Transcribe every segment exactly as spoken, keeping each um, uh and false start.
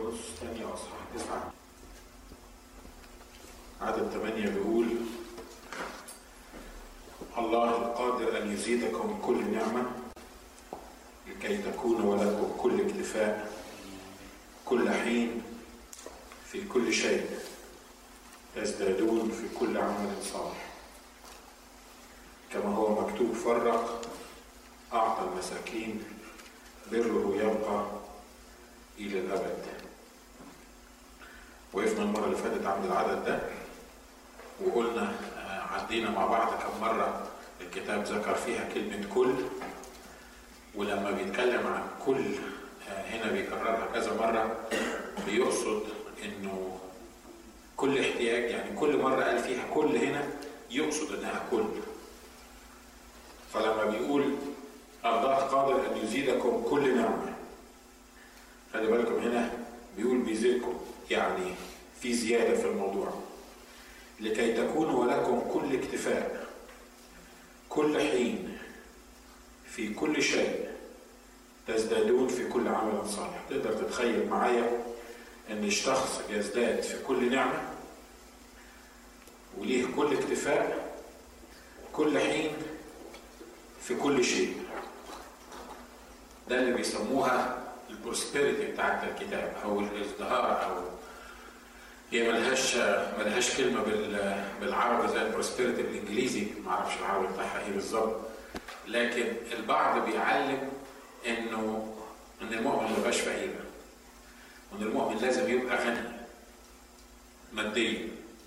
كورنثوس الثانية أصحاح تسعة عدد ثمانية بيقول: الله القادر أن يزيدكم كل نعمة لكي تكونوا ولكم كل اكتفاء كل حين في كل شيء تزدادون في كل عمل صالح، كما هو مكتوب: فرق أعطى المساكين بره يبقى إلى الأبد. وقفنا المرة اللي فاتت عند العدد ده وقلنا عدينا مع بعض كم مرة الكتاب ذكر فيها كلمة كل، ولما بيتكلم عن كل هنا بيكررها كذا مرة، بيقصد انه كل احتياج، يعني كل مرة قال فيها كل هنا يقصد انها كل. فلما بيقول الله قادر ان يزيدكم كل نعمة، خلي بالكم هنا بيقول بيزيدكم، يعني في زيادة في الموضوع، لكي تكونوا ولكم كل اكتفاء كل حين في كل شيء تزدادون في كل عمل صالح. تقدر تتخيل معايا ان الشخص يزداد في كل نعمة وليه كل اكتفاء كل حين في كل شيء. ده اللي بيسموها البروسبيريتي بتاعت الكتاب او الازدهار، او هي ملهاش ملهاش كلمه بالعربي زي البروسبيريتي بالانجليزي، ما اعرفش العربي بتاعها ايه بالظبط، لكن البعض بيعلم انه ان المؤمن ما يبقاش فقير، وان المؤمن لازم يبقى غني ماديا.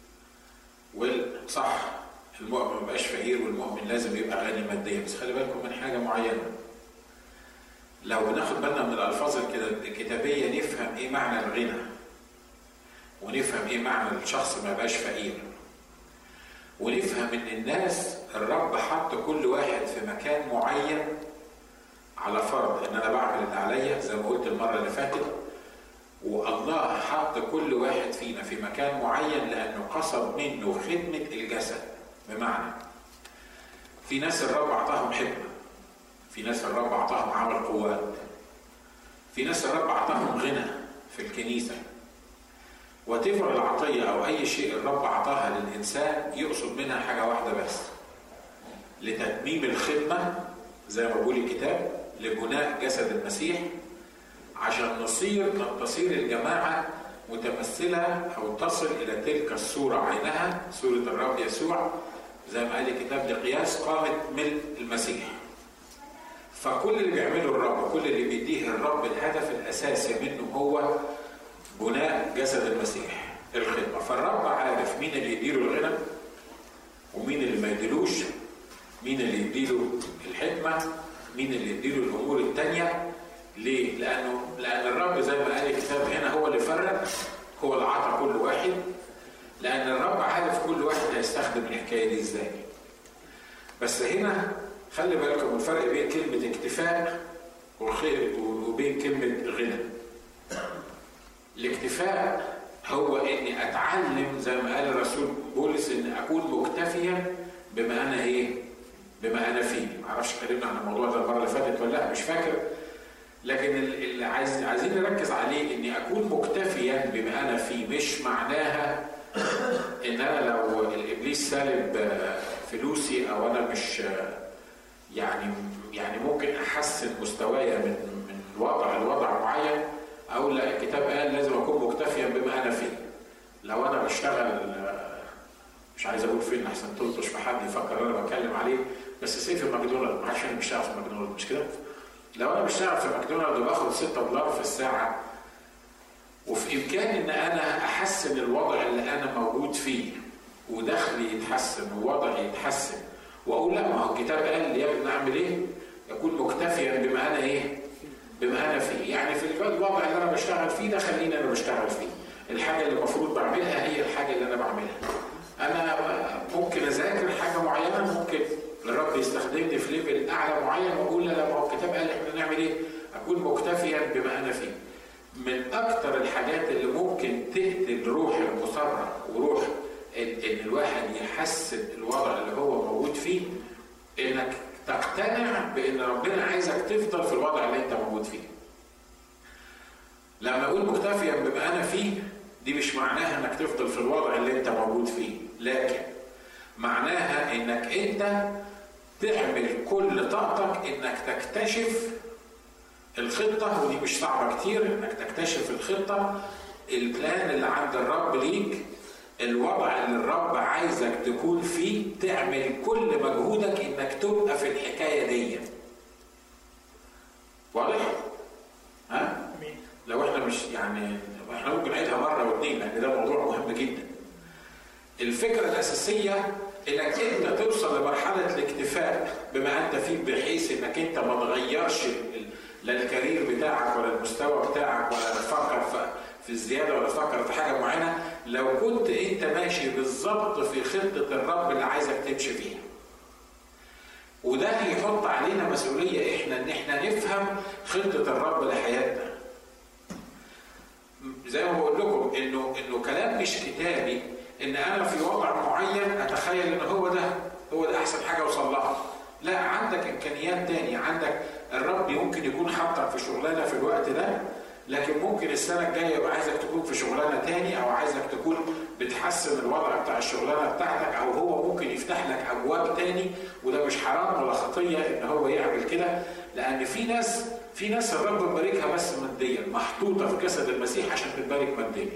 والصح المؤمن ما يبقاش فقير والمؤمن لازم يبقى غني ماديا، بس خلي بالكم من حاجه معينه. لو بناخد بالنا من الالفاظ الكتابيه نفهم ايه معنى الغنى، ونفهم ايه معنى الشخص ما يبقاش فقير، ونفهم ان الناس الرب حط كل واحد في مكان معين على فرض ان انا بعمل اللي عليا زي ما قلت المره اللي فاتت، والله حط كل واحد فينا في مكان معين لانه قصد منه خدمه الجسد. بمعنى في ناس الرب اعطاهم حكمه، في ناس الرب اعطاهم عمل قوات، في ناس الرب اعطاهم غنى في الكنيسه. وتفر العطيه او اي شيء الرب اعطاها للانسان يقصد منها حاجه واحده بس: لتتميم الخدمه زي ما بيقول الكتاب، لبناء جسد المسيح، عشان نصير تصير الجماعه متمثله او تصل الى تلك الصوره عينها، صوره الرب يسوع، زي ما قال الكتاب: لقياس قامه ملء المسيح. فكل اللي بيعمله الرب، كل اللي بيديه الرب، الهدف الاساسي منه هو بناء جسد المسيح، الخدمه. فالرب عارف مين اللي يديله الغنى ومين اللي ما يديلوش، مين اللي يديله الحكمه، مين اللي يديله الامور الثانيه. ليه؟ لانه لان الرب زي ما قال الكتاب هنا هو اللي فرق، هو اللي عطى كل واحد، لان الرب عارف كل واحد هيستخدم الحكايه دي ازاي. بس هنا خلي بالكم الفرق بين كلمه اكتفاء وبين كلمه غنى. الاكتفاء هو اني اتعلم زي ما قال الرسول بولس ان اكون مكتفيا بما انا ايه؟ بما انا فيه. معرفش اتكلمنا عن الموضوع ده المره اللي فاتت ولا لا، مش فاكر، لكن اللي عايز عايزين نركز عليه اني اكون مكتفيا بما انا فيه. مش معناها ان انا لو الابليس سالب فلوسي او انا مش يعني يعني ممكن احسن مستوايا من من الوضع لوضع معين، او لا، الكتاب قال لازم اكون مكتفيا بما انا فيه. لو انا بشتغل مش عايز اقول فين احسن تلطش في حد يفكر انا بتكلم عليه، بس سي في ماكدونالدز، ما عادش انا بشتغل في ماكدونالدز، مش كده؟ لو انا بشتغل في ماكدونالدز وباخد ستة دولار في الساعه، وفي امكاني ان انا احسن الوضع اللي انا موجود فيه ودخلي يتحسن ووضعي يتحسن، واقول لا، ما هو الكتاب قال يا ابني اعمل ايه؟ اكون مكتفيا بما انا ايه؟ بما انا فيه. يعني في الوضع اللي انا بشتغل فيه ده خليني انا بشتغل فيه. الحاجه اللي المفروض بعملها هي الحاجه اللي انا بعملها. انا ممكن اذاكر حاجه معينه، ممكن الرب يستخدمني في ليفل اعلى معين، واقول لا لا، ما هو الكتاب قال احنا نعمل ايه؟ اكون مكتفيا بما انا فيه. من اكتر الحاجات اللي ممكن تقتل روح المسرع وروح ان الواحد يحسن الوضع اللي هو موجود فيه، انك تقتنع بان ربنا عايزك تفضل في الوضع اللي انت موجود فيه. لما اقول مكتفيا بما انا فيه، دي مش معناها انك تفضل في الوضع اللي انت موجود فيه، لكن معناها انك انت تعمل كل طاقتك انك تكتشف الخطة، ودي مش صعبة كتير، انك تكتشف الخطة، البلان اللي عند الرب ليك، الوضع اللي الرب عايزك تكون فيه، تعمل كل مجهودك انك تبقى في الحكاية دي. واضح؟ ها؟ لو احنا مش يعني احنا ممكن نعيدها مرة واثنين لان ده موضوع مهم جدا. الفكرة الأساسية انك انت توصل لمرحلة الاكتفاء بما انت فيه، بحيث انك انت ما تغيرش لا الكارير بتاعك ولا المستوى بتاعك ولا تفكر في الزيادة ولا تفكر في حاجة معينة، لو كنت انت ماشي بالظبط في خطة الرب اللي عايزك تمشي فيها. وده هيحط علينا مسؤولية احنا ان احنا نفهم خطة الرب لحياتنا. زي ما بقول لكم انه انه كلام مش كتابي ان انا في وضع معين اتخيل ان هو ده هو ده احسن حاجة اوصل لها. لا، عندك امكانيات تانية، عندك الرب ممكن يكون حاطك في شغلانة في الوقت ده، لكن ممكن السنة الجاية يبقى عايزك تكون في شغلانة تاني، او عايزك تكون بتحسن الوضع بتاع الشغلانة بتاعتك، او هو ممكن يفتح لك ابواب تاني. وده مش حرام ولا خطية ان هو يعمل كده، لان في ناس في ناس الرب مباركها بس ماديا، محطوطة في جسد المسيح عشان تتبارك ماديا.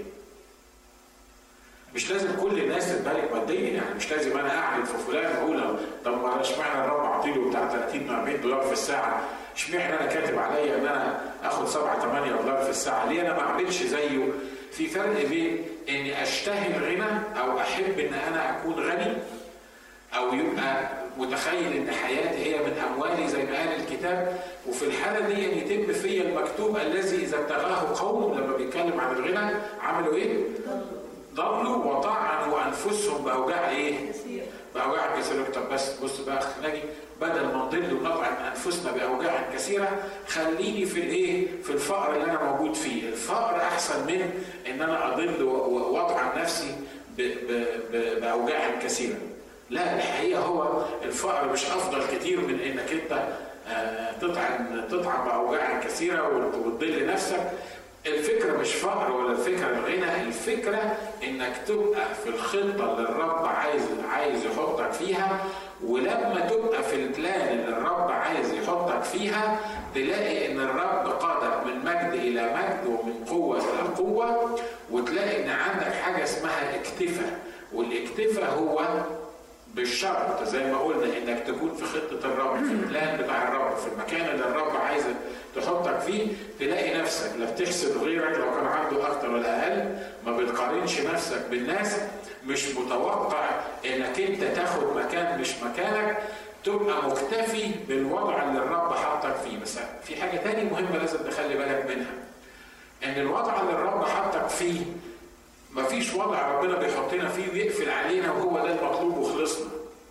مش لازم كل الناس تتبارك ماديا، يعني مش لازم انا اعمل في فلان واقول طب ما اشمعنى الرب اعطيله بتاع ثلاثين أربعين دولار في الساعه، اشمعنى انا كاتب عليا ان انا اخد سبعة ثمانية دولار في الساعه، ليه انا ما اعملش زيه؟ في فرق بين اني اشتهي الغنى او احب ان انا اكون غني، او يبقى متخيل ان حياتي هي من اموالي زي ما قال الكتاب، وفي الحاله دي ان يتم فيا المكتوب الذي اذا ابتغاه قوم. لما بيتكلم عن الغنى عملوا ايه؟ ضلوا وطعنوا انفسهم باوجاع ايه؟ باوجاع كثيره. طب بس بص بقى اخي، بدل ما نضل ونطعن انفسنا باوجاع كثيره، خليني في الايه؟ في الفقر اللي انا موجود فيه. الفقر احسن من ان انا اضل واطعن نفسي باوجاع كثيره. لا، الحقيقه هو الفقر مش افضل كتير من انك انت تطعن تطعن باوجاع كثيره وتضل نفسك. الفكرة مش فقر ولا الفكرة الغنى، الفكرة انك تبقى في الخطة اللي الرب عايز عايز يحطك فيها. ولما تبقى في البلان اللي الرب عايز يحطك فيها، تلاقي ان الرب قادك من مجد الى مجد ومن قوة الى قوة، وتلاقي ان عندك حاجة اسمها اكتفاء. والاكتفاء هو بالشرط زي ما قلنا انك تكون في خطة الرب، في البلان بتاع الرب، في المكان اللي الرب عايز تحطك فيه. تلاقي نفسك لا بتحسب غيرك لو كان عنده اكتر ولا اقل، ما بتقارنش نفسك بالناس، مش متوقع انك انت تاخد مكان مش مكانك، تبقى مكتفي بالوضع اللي الرب حطك فيه. بس في حاجة تاني مهمة لازم تخلي بالك منها، ان الوضع اللي الرب حطك فيه مفيش وضع ربنا بيحطنا فيه ويقفل علينا وهو ده المطلوب وخلصنا.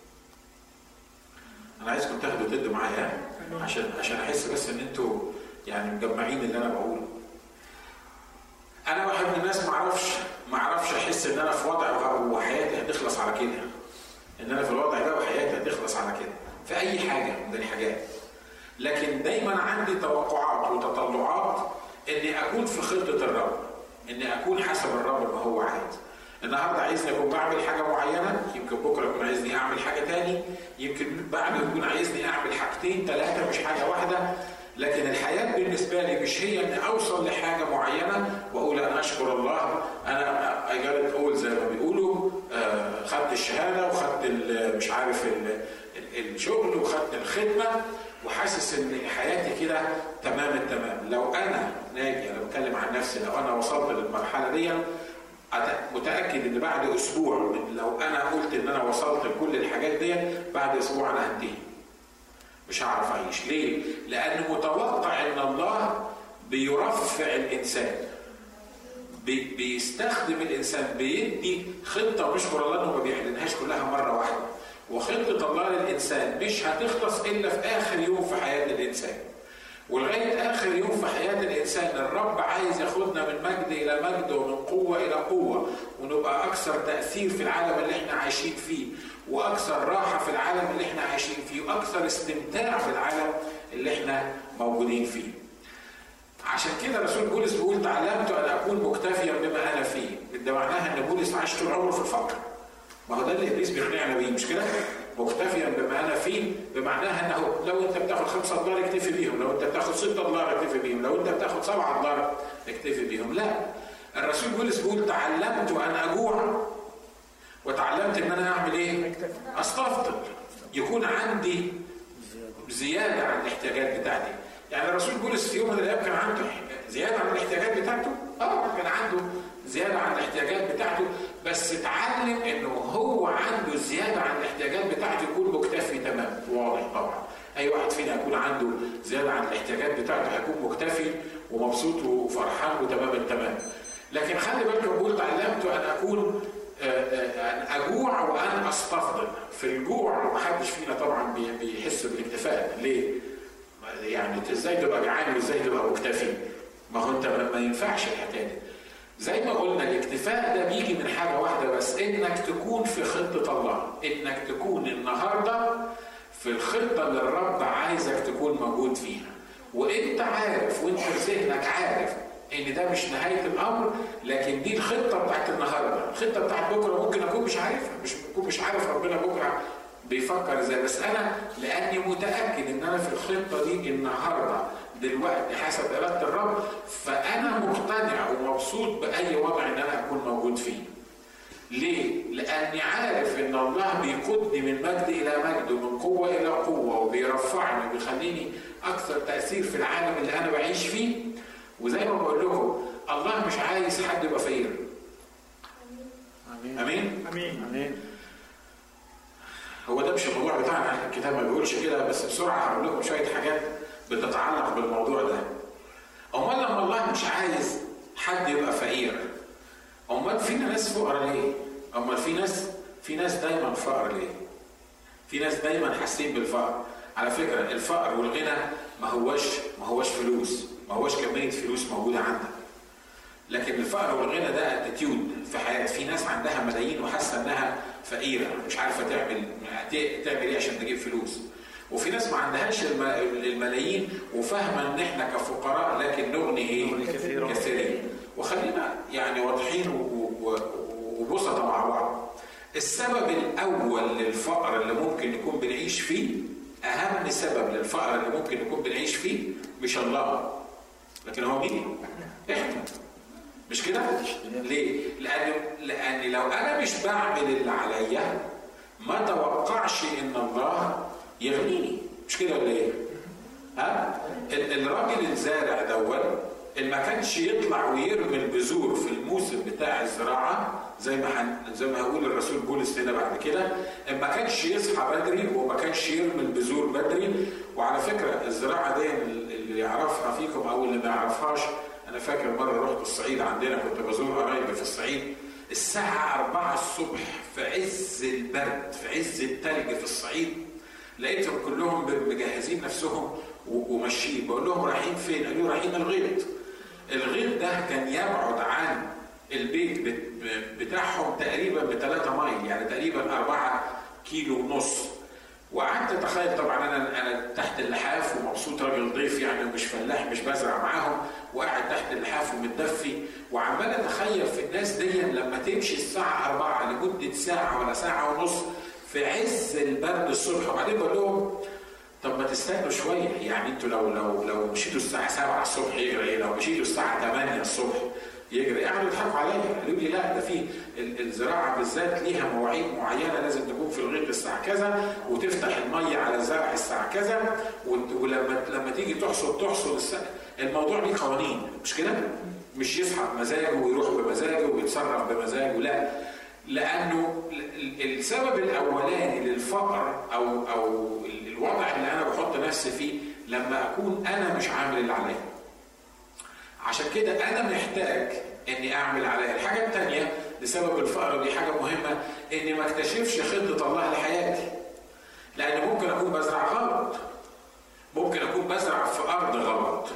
انا عايزكم تاخدوا تدوا معايا عشان عشان احس بس ان انتوا يعني مجمعين اللي انا بقوله. انا واحد من الناس ما اعرفش ما اعرفش احس ان انا في وضع وحياتي هتخلص على كده، ان انا في الوضع ده وحياتي هتخلص على كده في اي حاجه من الحاجات. لكن دايما عندي توقعات وتطلعات اني اكون في خطه الرب، اني اكون حسب الرب ما هو عايز. النهارده عايزني اكون بعمل حاجه معينه، يمكن بكره يكون عايزني اعمل حاجه تاني، يمكن بعده يكون عايزني اعمل حاجتين ثلاثه مش حاجه واحده. لكن الحياه بالنسبه لي مش هي اني اوصل لحاجه معينه واقول انا اشكر الله انا اجرت اول زي ما بيقولوا آه خدت الشهاده وخدت مش عارف الشغل وخدت الخدمه وحاسس ان حياتي كده تمام التمام. لو انا ناجي، انا بتكلم عن نفسي، لو انا وصلت للمرحله دي متاكد ان بعد اسبوع من لو انا قلت ان انا وصلت لكل الحاجات دي، بعد اسبوع انا هنتهي، مش هعرف اعيش. ليه؟ لان متوقع ان الله بيرفع الانسان، بي بيستخدم الانسان، بيدي خطه بيشكر الله انه ما بيعلنهاش كلها مره واحده. وخطه الله للانسان مش هتخلص الا في اخر يوم في حياه الانسان. ولغايه اخر يوم في حياه الانسان الرب عايز ياخدنا من مجد الى مجد ومن قوه الى قوه، ونبقى اكثر تاثير في العالم اللي احنا عايشين فيه، واكثر راحه في العالم اللي احنا عايشين فيه، واكثر استمتاع في العالم اللي احنا موجودين فيه. عشان كده رسول بولس بيقول تعلمت ان اكون مكتفيا بما انا فيه. ده معناها ان بولس عاش طول عمره في الفقر. ما هو ده اللي ابليس بيقنعنا بيه، مش كده؟ مكتفيا بما انا فيه بمعناها انه لو انت بتاخد خمسة دولار اكتفي بيهم، لو انت بتاخد ستة دولار اكتفي بيهم، لو انت بتاخد سبعة دولار اكتفي بيهم. لا، الرسول بولس بيقول تعلمت ان اجوع وتعلمت ان انا اعمل ايه؟ استفضل، يكون عندي زياده عن الاحتياجات بتاعتي. يعني الرسول بولس في يوم من الايام كان عنده زياده عن الاحتياجات بتاعته؟ اه كان عنده زياده عن الاحتياجات بتاعته، بس اتعلم انه هو عنده زياده عن الاحتياجات بتاعته يكون مكتفي تمام. واضح طبعا اي واحد فينا يكون عنده زياده عن الاحتياجات بتاعته هيكون مكتفي ومبسوط وفرحان وتمام التمام. لكن خلي بالكم بقول تعلمت ان اكون ان اجوع وان استفضل. في الجوع محدش فينا طبعا بيحس بالاكتفاء. ليه؟ يعني ازاي تبقى جعان وازاي تبقى مكتفي؟ ما هو انت ما ينفعش الحكايه دي. زي ما قلنا الاكتفاء ده بيجي من حاجه واحده بس، انك تكون في خطه الله، انك تكون النهارده في الخطه اللي الرب عايزك تكون موجود فيها، وانت عارف وانت في ذهنك عارف ان ده مش نهايه الامر، لكن دي الخطه بتاعت النهارده. الخطه بتاعت بكره ممكن اكون مش عارفها، مش ممكن مش عارف ربنا بكره بيفكر ازاي، بس انا لاني متاكد ان انا في الخطه دي النهارده دلوقتي حسب اراده الرب، فانا مقتنع ومبسوط باي وضع ان انا اكون موجود فيه. ليه؟ لاني عارف ان الله بيقودني من مجد الى مجد ومن قوه الى قوه، وبيرفعني وبيخليني اكثر تاثير في العالم اللي انا بعيش فيه. وزي ما بقول لكم الله مش عايز حد يبقى فقير. امين امين امين امين. هو ده مش الموضوع بتاعنا، الكتاب ما بيقولش كده، بس بسرعه هقول لكم شويه حاجات بتتعلق بالموضوع ده. امال لما الله مش عايز حد يبقى فقير، امال فينا ناس فقراء ليه؟ امال في ناس في ناس دايما فقر ليه؟ في ناس دايما حاسين بالفقر. على فكره الفقر والغنى ما هوش ما هوش فلوس، ما هوش كميه فلوس موجوده عندك. لكن الفقر والغنى ده اتيتيود في حياه. في ناس عندها ملايين وحاسه انها فقيره، مش عارفه تعمل تعمل ايه عشان تجيب فلوس. وفي ناس ما عندهاش الملايين وفاهمه ان احنا كفقراء لكن نغني ايه؟ كثيرين. وخلينا يعني واضحين وبسطة مع بعض. السبب الاول للفقر اللي ممكن نكون بنعيش فيه، اهم سبب للفقر اللي ممكن نكون بنعيش فيه مش الله، لكن هو مين؟ احنا. مش كده؟ ليه؟ لان لان لو انا مش بعمل اللي عليا ما توقعش ان الله يغنيني. مش كده ولا ايه؟ ها؟ الراجل الزارع دوت اللي ما كانش يطلع ويرمي البذور في الموسم بتاع الزراعه زي ما حن... زي ما هقول الرسول بولس هنا بعد كده، ما كانش يصحى بدري وما كانش يرمي البذور بدري. وعلى فكره الزراعه دي اللي يعرفها فيكم او اللي ما يعرفهاش، انا فاكر مره رحت الصعيد، عندنا كنت بزور قرايبي في الصعيد، الساعه أربعة الصبح في عز البرد في عز الثلج في الصعيد، لقيتهم كلهم مجهزين نفسهم وماشيين. بقول لهم رايحين فين؟ قالوا رايحين الغيط. الغيط ده كان يبعد عن البيت بتاعهم تقريبا بثلاثة مايل، يعني تقريبا أربعة كيلو ونص. وقعدت اتخيل طبعا انا انا تحت اللحاف ومبسوط، راجل ضيف يعني ومش فلاح مش بزرع معاهم، وقاعد تحت اللحاف ومتدفي، وعمال اتخيل في الناس دي لما تمشي الساعه أربعة لمده ساعه ولا ساعه ونص في عز البرد الصبح. وبعدين بقول لهم طب ما تستنوا شويه، يعني انتوا لو لو لو مشيتوا الساعه سبعة الصبح يجري ايه؟ لو مشيتوا الساعه ثمانية الصبح يجري؟ قعدوا يضحكوا عليا، قالوا لي لا ده في الزراعه بالذات ليها مواعيد معينه، لازم تكون في الغيط الساعه كذا وتفتح الميه على الزرع الساعه كذا، ولما لما تيجي تحصد تحصد الساعه. الموضوع ليه قوانين، مش كده؟ مش يصحى بمزاجه ويروح بمزاجه ويتصرف بمزاجه، لا. لانه السبب الاولاني للفقر او او الوضع اللي انا بحط نفسي فيه لما اكون انا مش عامل اللي عليا. عشان كده انا محتاج اني اعمل عليا. الحاجه الثانيه لسبب الفقر، دي حاجه مهمه، اني ما اكتشفش خطه الله لحياتي. لان ممكن اكون بزرع غلط، ممكن اكون بزرع في ارض غلط.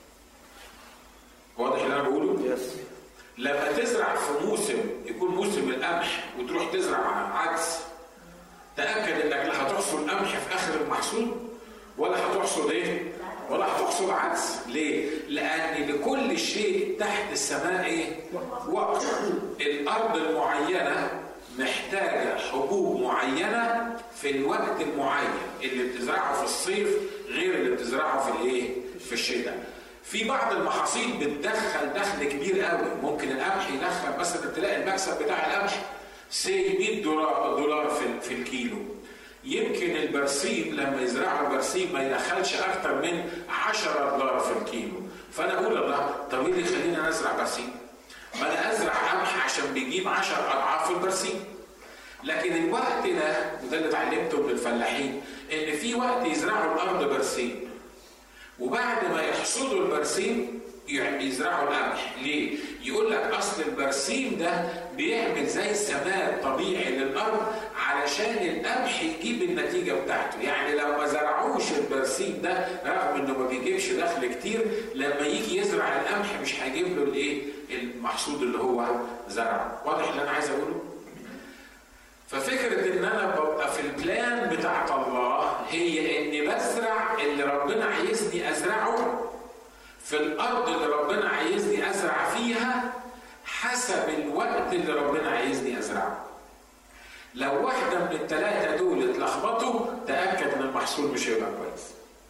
واضح اللي انا بقوله؟ لما تزرع في موسم يكون موسم القمح وتروح تزرع عدس، تاكد انك لا هتحصل قمح في اخر المحصول ولا هتحصل ايه؟ ولا هتحصل عدس. ليه؟ لأن لكل شيء تحت السماء ايه؟ وقت. الأرض المعينة محتاجة حبوب معينة في الوقت المعين، اللي بتزرعه في الصيف غير اللي بتزرعه في الايه؟ في الشتاء. في بعض المحاصيل بتدخل دخل كبير قوي، ممكن القمح يدخل مثلا تلاقي المكسب بتاع القمح سي مية دولار دولار في, في الكيلو. يمكن البرسيم لما يزرعوا البرسيم ما يدخلش اكتر من عشرة دولار في الكيلو. فانا اقول الله طب ايه اللي يخليني ازرع برسيم؟ ما انا ازرع قمح عشان بيجيب عشر اضعاف البرسيم. لكن الوقت ده وده اللي اتعلمته من الفلاحين، ان في وقت يزرعوا الارض برسيم، وبعد ما يحصدوا البرسيم يزرعوا القمح. ليه؟ يقول لك اصل البرسيم ده بيعمل زي سماد طبيعي للارض علشان القمح يجيب النتيجه بتاعته. يعني لو ما زرعوش البرسيم ده رغم انه ما بيجيبش دخل كتير، لما يجي يزرع القمح مش هيجيب له الايه؟ المحصول اللي هو زرعه. واضح اللي انا عايز اقوله؟ ففكرة ان انا ببقى في البلان بتاعت الله هي اني بزرع اللي ربنا عايزني ازرعه في الارض اللي ربنا عايزني ازرع فيها حسب الوقت اللي ربنا عايزني ازرعه. لو واحدة من الثلاثة دول اتلخبطوا تأكد ان المحصول مش هيبقى كويس.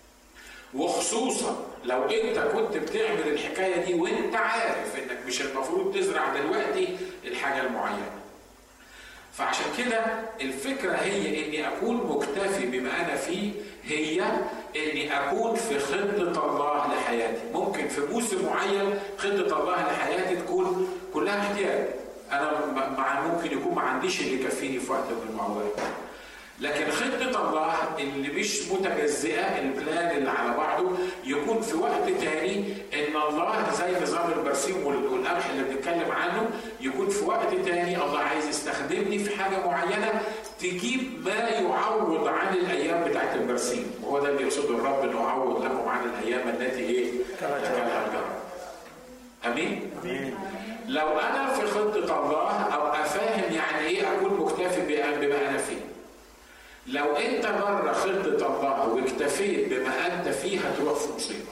وخصوصا لو انت كنت بتعمل الحكاية دي وانت عارف انك مش المفروض تزرع دلوقتي الحاجة المعينة. فعشان كده الفكرة هي اني اكون مكتفي بما انا فيه، هي اني اكون في خطة الله لحياتي. ممكن في موسم معين خطة الله لحياتي تكون كلها احتياج، انا مع ممكن يكون ما عنديش اللي يكفيني في وقت من الاوقات. لكن خطة الله اللي مش متجزئة، البلان اللي على بعضه، يكون في وقت تاني ان الله زي نظام البرسيم والقمح اللي بنتكلم عنه، يكون في وقت تاني الله عايز يستخدمني في حاجة معينة تجيب ما يعوض عن الايام بتاعت البرسيم. وهو ده اللي يقصده الرب، انه يعوض لكم عن الايام التي ايه؟ تكلها الجرى. امين؟ امين. لو انا في خطة الله ابقى فاهم يعني ايه اكون مكتفي بما انا فيه. لو انت بره خطة الله واكتفيت بما انت فيه هتروح في مصيبة.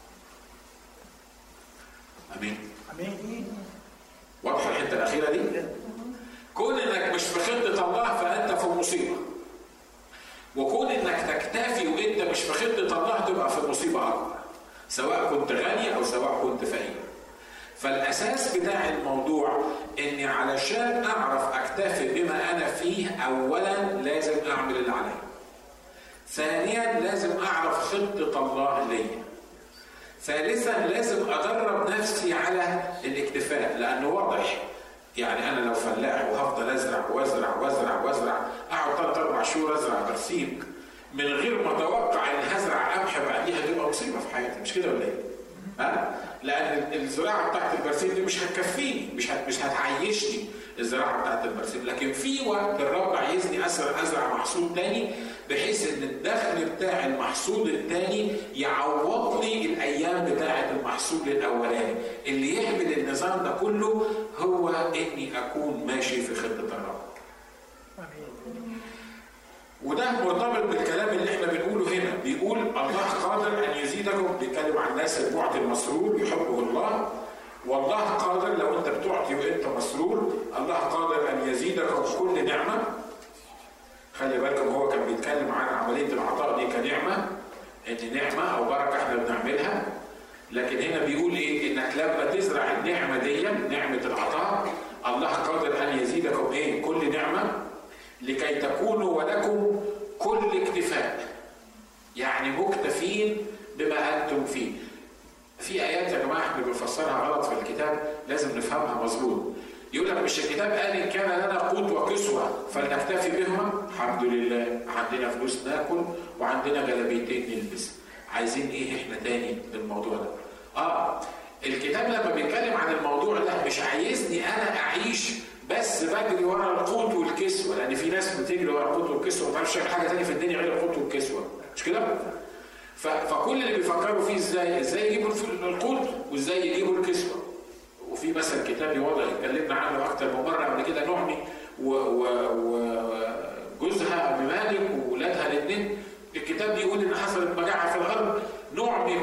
امين؟ امين. واضحة الحتة الأخيرة دي؟ كون انك مش في خطة الله فانت في مصيبة. وكون انك تكتفي وانت مش في خطة الله تبقى في مصيبة اكبر. سواء كنت غني او سواء كنت فقير. فالأساس بتاع الموضوع إني علشان أعرف أكتفي بما أنا فيه، أولاً لازم أعمل اللي عليا. ثانياً لازم أعرف خطة الله لي. ثالثاً لازم أدرب نفسي على الاكتفاء، لأنه واضح يعني أنا لو فلاح وهفضل أزرع وأزرع وأزرع وأزرع أقعد ثلاث أربع شهور أزرع برسيم من غير ما أتوقع إن هزرع قمح بعديها تبقى مصيبة في حياتي، مش كده ولا إيه؟ ها؟ لأن الزراعة بتاعت البرسيم دي مش هتكفيني، مش هت... مش هتعيشني الزراعة بتاعت البرسيم. لكن في وقت الرب عايزني أزرع أزرع محصول تاني، بحيث إن الدخل بتاع المحصول التاني يعوض لي الأيام بتاعت المحصول الأولاني. اللي يعمل النظام ده كله هو إني أكون ماشي في خطة الرب. وده مرتبط بالكلام اللي احنا بنقوله هنا. بيقول الله قادر ان يزيدكم، بيتكلم عن الناس المعطي المسرور يحبه الله. والله قادر لو انت بتعطي وانت مسرور، الله قادر ان يزيدكم كل نعمه. خلي بالكم هو كان بيتكلم عن عمليه العطاء دي كنعمه، ان نعمه او بركه احنا بنعملها. لكن هنا بيقول ايه؟ انك لما تزرع النعمه دي، نعمه العطاء، الله قادر ان يزيدكم ايه؟ كل نعمه لكي تكونوا ولكم كل اكتفاء. يعني مكتفين بما أنتم فيه. في آيات يا جماعة احنا بنفسرها غلط في الكتاب، لازم نفهمها مظبوط. يقول لك مش الكتاب قال إن كان لنا قوت وكسوة فلنكتفي بهما؟ الحمد لله عندنا فلوس ناكل وعندنا جلابيتين نلبس. عايزين إيه احنا تاني للموضوع ده؟ آه الكتاب لما بيتكلم عن الموضوع ده مش عايزني أنا أعيش بس بجري ورا القوت والكسوة، لأن في ناس بتجري ورا القوت والكسوة وما تعرفش حاجة تانية في الدنيا غير القوت والكسوة، مش كده؟ فكل اللي بيفكروا فيه ازاي ازاي يجيبوا القوت وازاي يجيبوا الكسوة. وفي مثل كتابي واضح اتكلمنا عنه أكتر من مرة قبل كده، نعمي وجوزها أبي مالك وولادها الاثنين. الكتاب بيقول إن حصلت مجاعة في الأرض، نعمي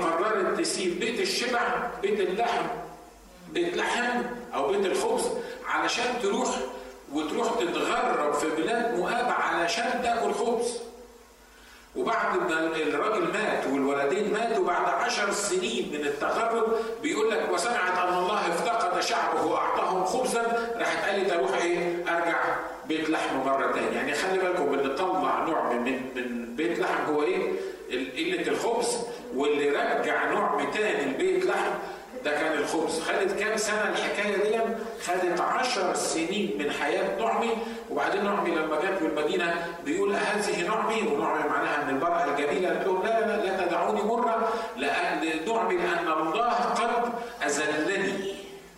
تسيب بيت الشبع، بيت اللحم، بيت لحم او بيت الخبز، علشان تروح وتروح تتغرب في بلاد مؤاب علشان تاكل خبز. وبعد ما الراجل مات والولدين ماتوا بعد عشر سنين من التغرب، بيقول لك وسمعت ان الله افتقد شعبه واعطاهم خبزا، راحت قالت اروح ايه؟ ارجع بيت لحم مره ثانيه. يعني خلي بالكم ان طلع نوع من من بيت لحم هو ايه؟ قله الخبز، واللي رجع نوع ثاني البيت لحم ده كان الخبز. خدت كام سنه الحكايه دي؟ خدت عشر سنين من حياه نعمي. وبعدين نعمي لما جت بالمدينه بيقول هذه نعمي، ونعمي معناها من المراه الجميله، قالت لهم لا لا لا تدعوني مره، لان نعمي لان الله قد اذلني.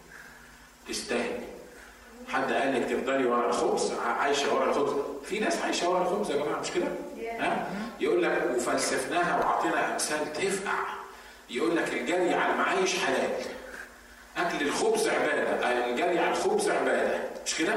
تستاهل. حد قال لك تفضلي ورا الخبز، عايشه ورا الخبز؟ في ناس عايشه ورا الخبز يا جماعه، مش كده؟ ها؟ يقول لك وفلسفناها وعطينا امثال تفقع. يقول لك الجري على المعايش حلال، اكل الخبز عباده، الجري على الخبز عباده، مش كده؟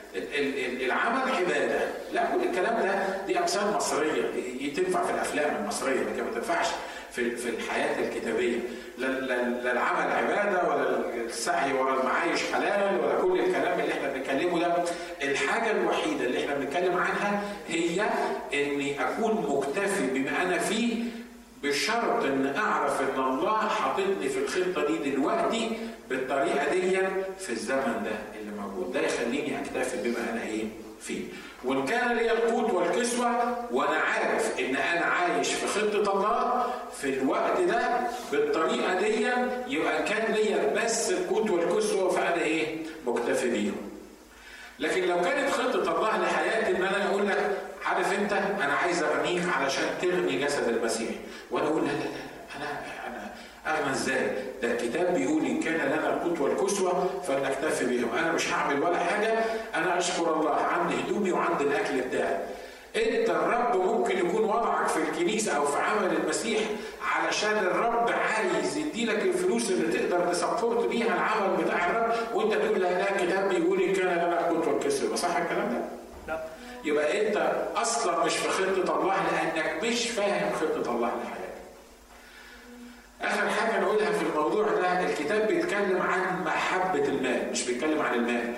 العمل عباده. لا، كل الكلام ده دي امثال مصريه تنفع في الافلام المصريه، لكن ما تنفعش في في الحياه الكتابيه. لا, لا, لا العمل عباده، ولا السعي ورا المعايش حلال، ولا كل الكلام اللي احنا بنتكلمه ده. الحاجه الوحيده اللي احنا بنتكلم عنها هي اني اكون مكتفي بما انا فيه، بشرط ان اعرف ان الله حاططني في الخطه دي دلوقتي بالطريقه دي في الزمن ده اللي موجود، ده يخليني اكتفي بما انا ايه فيه. وان كان لي القوت والكسوه وانا عارف ان انا عايش في خطه الله في الوقت ده بالطريقه دي، يبقى كان لي بس القوت والكسوه فانا ايه؟ مكتفي بيهم. لكن لو كانت خطه الله لحياتي ان انا اقول لك عارف انت انا عايز اغنيك علشان تغني جسد المسيح، وانا اقول لا لا لا انا انا اغنى ازاي؟ ده الكتاب بيقول ان كان لنا القوت والكسوه فلنكتفي بهم. انا مش هعمل ولا حاجه، انا اشكر الله عندي هدومي وعندي الاكل بتاعي. انت الرب ممكن يكون وضعك في الكنيسه او في عمل المسيح علشان الرب عايز يديلك الفلوس اللي تقدر تسبورت بيها العمل بتاع الرب، وانت تقول لا لا الكتاب بيقول ان كان لنا القوت والكسوه. صح الكلام ده؟ لا. يبقى انت اصلا مش في خطه الله لانك مش فاهم خطه الله لحياتك. اخر حاجه نقولها في الموضوع ده، الكتاب بيتكلم عن محبه المال، مش بيتكلم عن المال.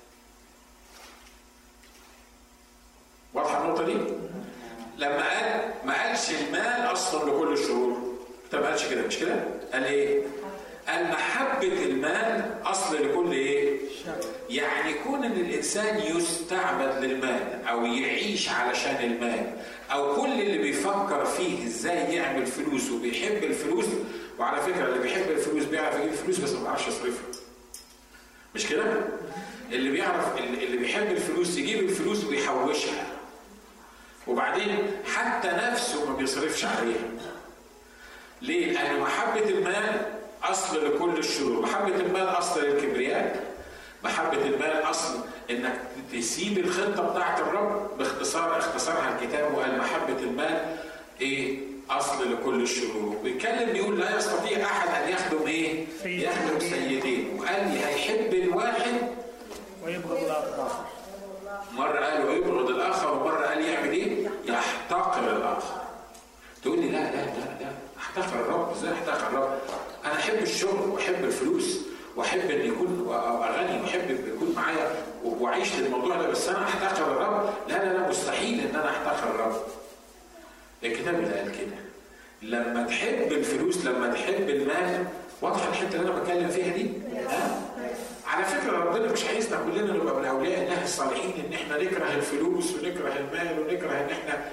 واضحه النقطه دي؟ لما قال ما قالش المال اصلا لكل الشرور، طب ما قالش كده، مش كده؟ قال ايه؟ قال محبه المال اصل لكل ايه؟ يعني كون ان الانسان يستعبد للمال او يعيش علشان المال، او كل اللي بيفكر فيه ازاي يعمل فلوس وبيحب الفلوس. وعلى فكره اللي بيحب الفلوس بيعرف يجيب فلوس بس ما بيعرفش يصرفها، مش كده؟ اللي بيعرف اللي بيحب الفلوس يجيب الفلوس ويحوشها، وبعدين حتى نفسه ما بيصرفش عليها. ليه؟ لان محبه المال اصل لكل الشرور. محبه المال اصل للكبرياء، محبة المال أصل إنك تسيب الخطة بتاعت الرب. باختصار اختصارها الكتاب وقال محبة المال إيه؟ أصل لكل الشرور. بيتكلم بيقول لا يستطيع أحد أن يخدم إيه؟ يخدم سيدين. وقال لي هيحب الواحد ويبغض الآخر. مرة قال ويبغض الآخر، ومرة قال يعمل إيه؟ يحتقر الآخر. تقول لي لا لا لا لا أحتقر الرب؟ إزاي أحتقر الرب؟ أنا أحب الشغل وأحب الفلوس واحب ان يكون اغني واحب يكون معايا واعيش للموضوع ده، بس انا احتقر الرب؟ لا لا لا مستحيل ان انا احتقر الرب. الكتاب اللي قال كده لما تحب الفلوس، لما تحب المال. واضحه الحته اللي انا بتكلم فيها دي؟ ها؟ على فكره ربنا مش عايزنا كلنا نبقى من اولياء الله الصالحين ان احنا نكره الفلوس ونكره المال ونكره ان احنا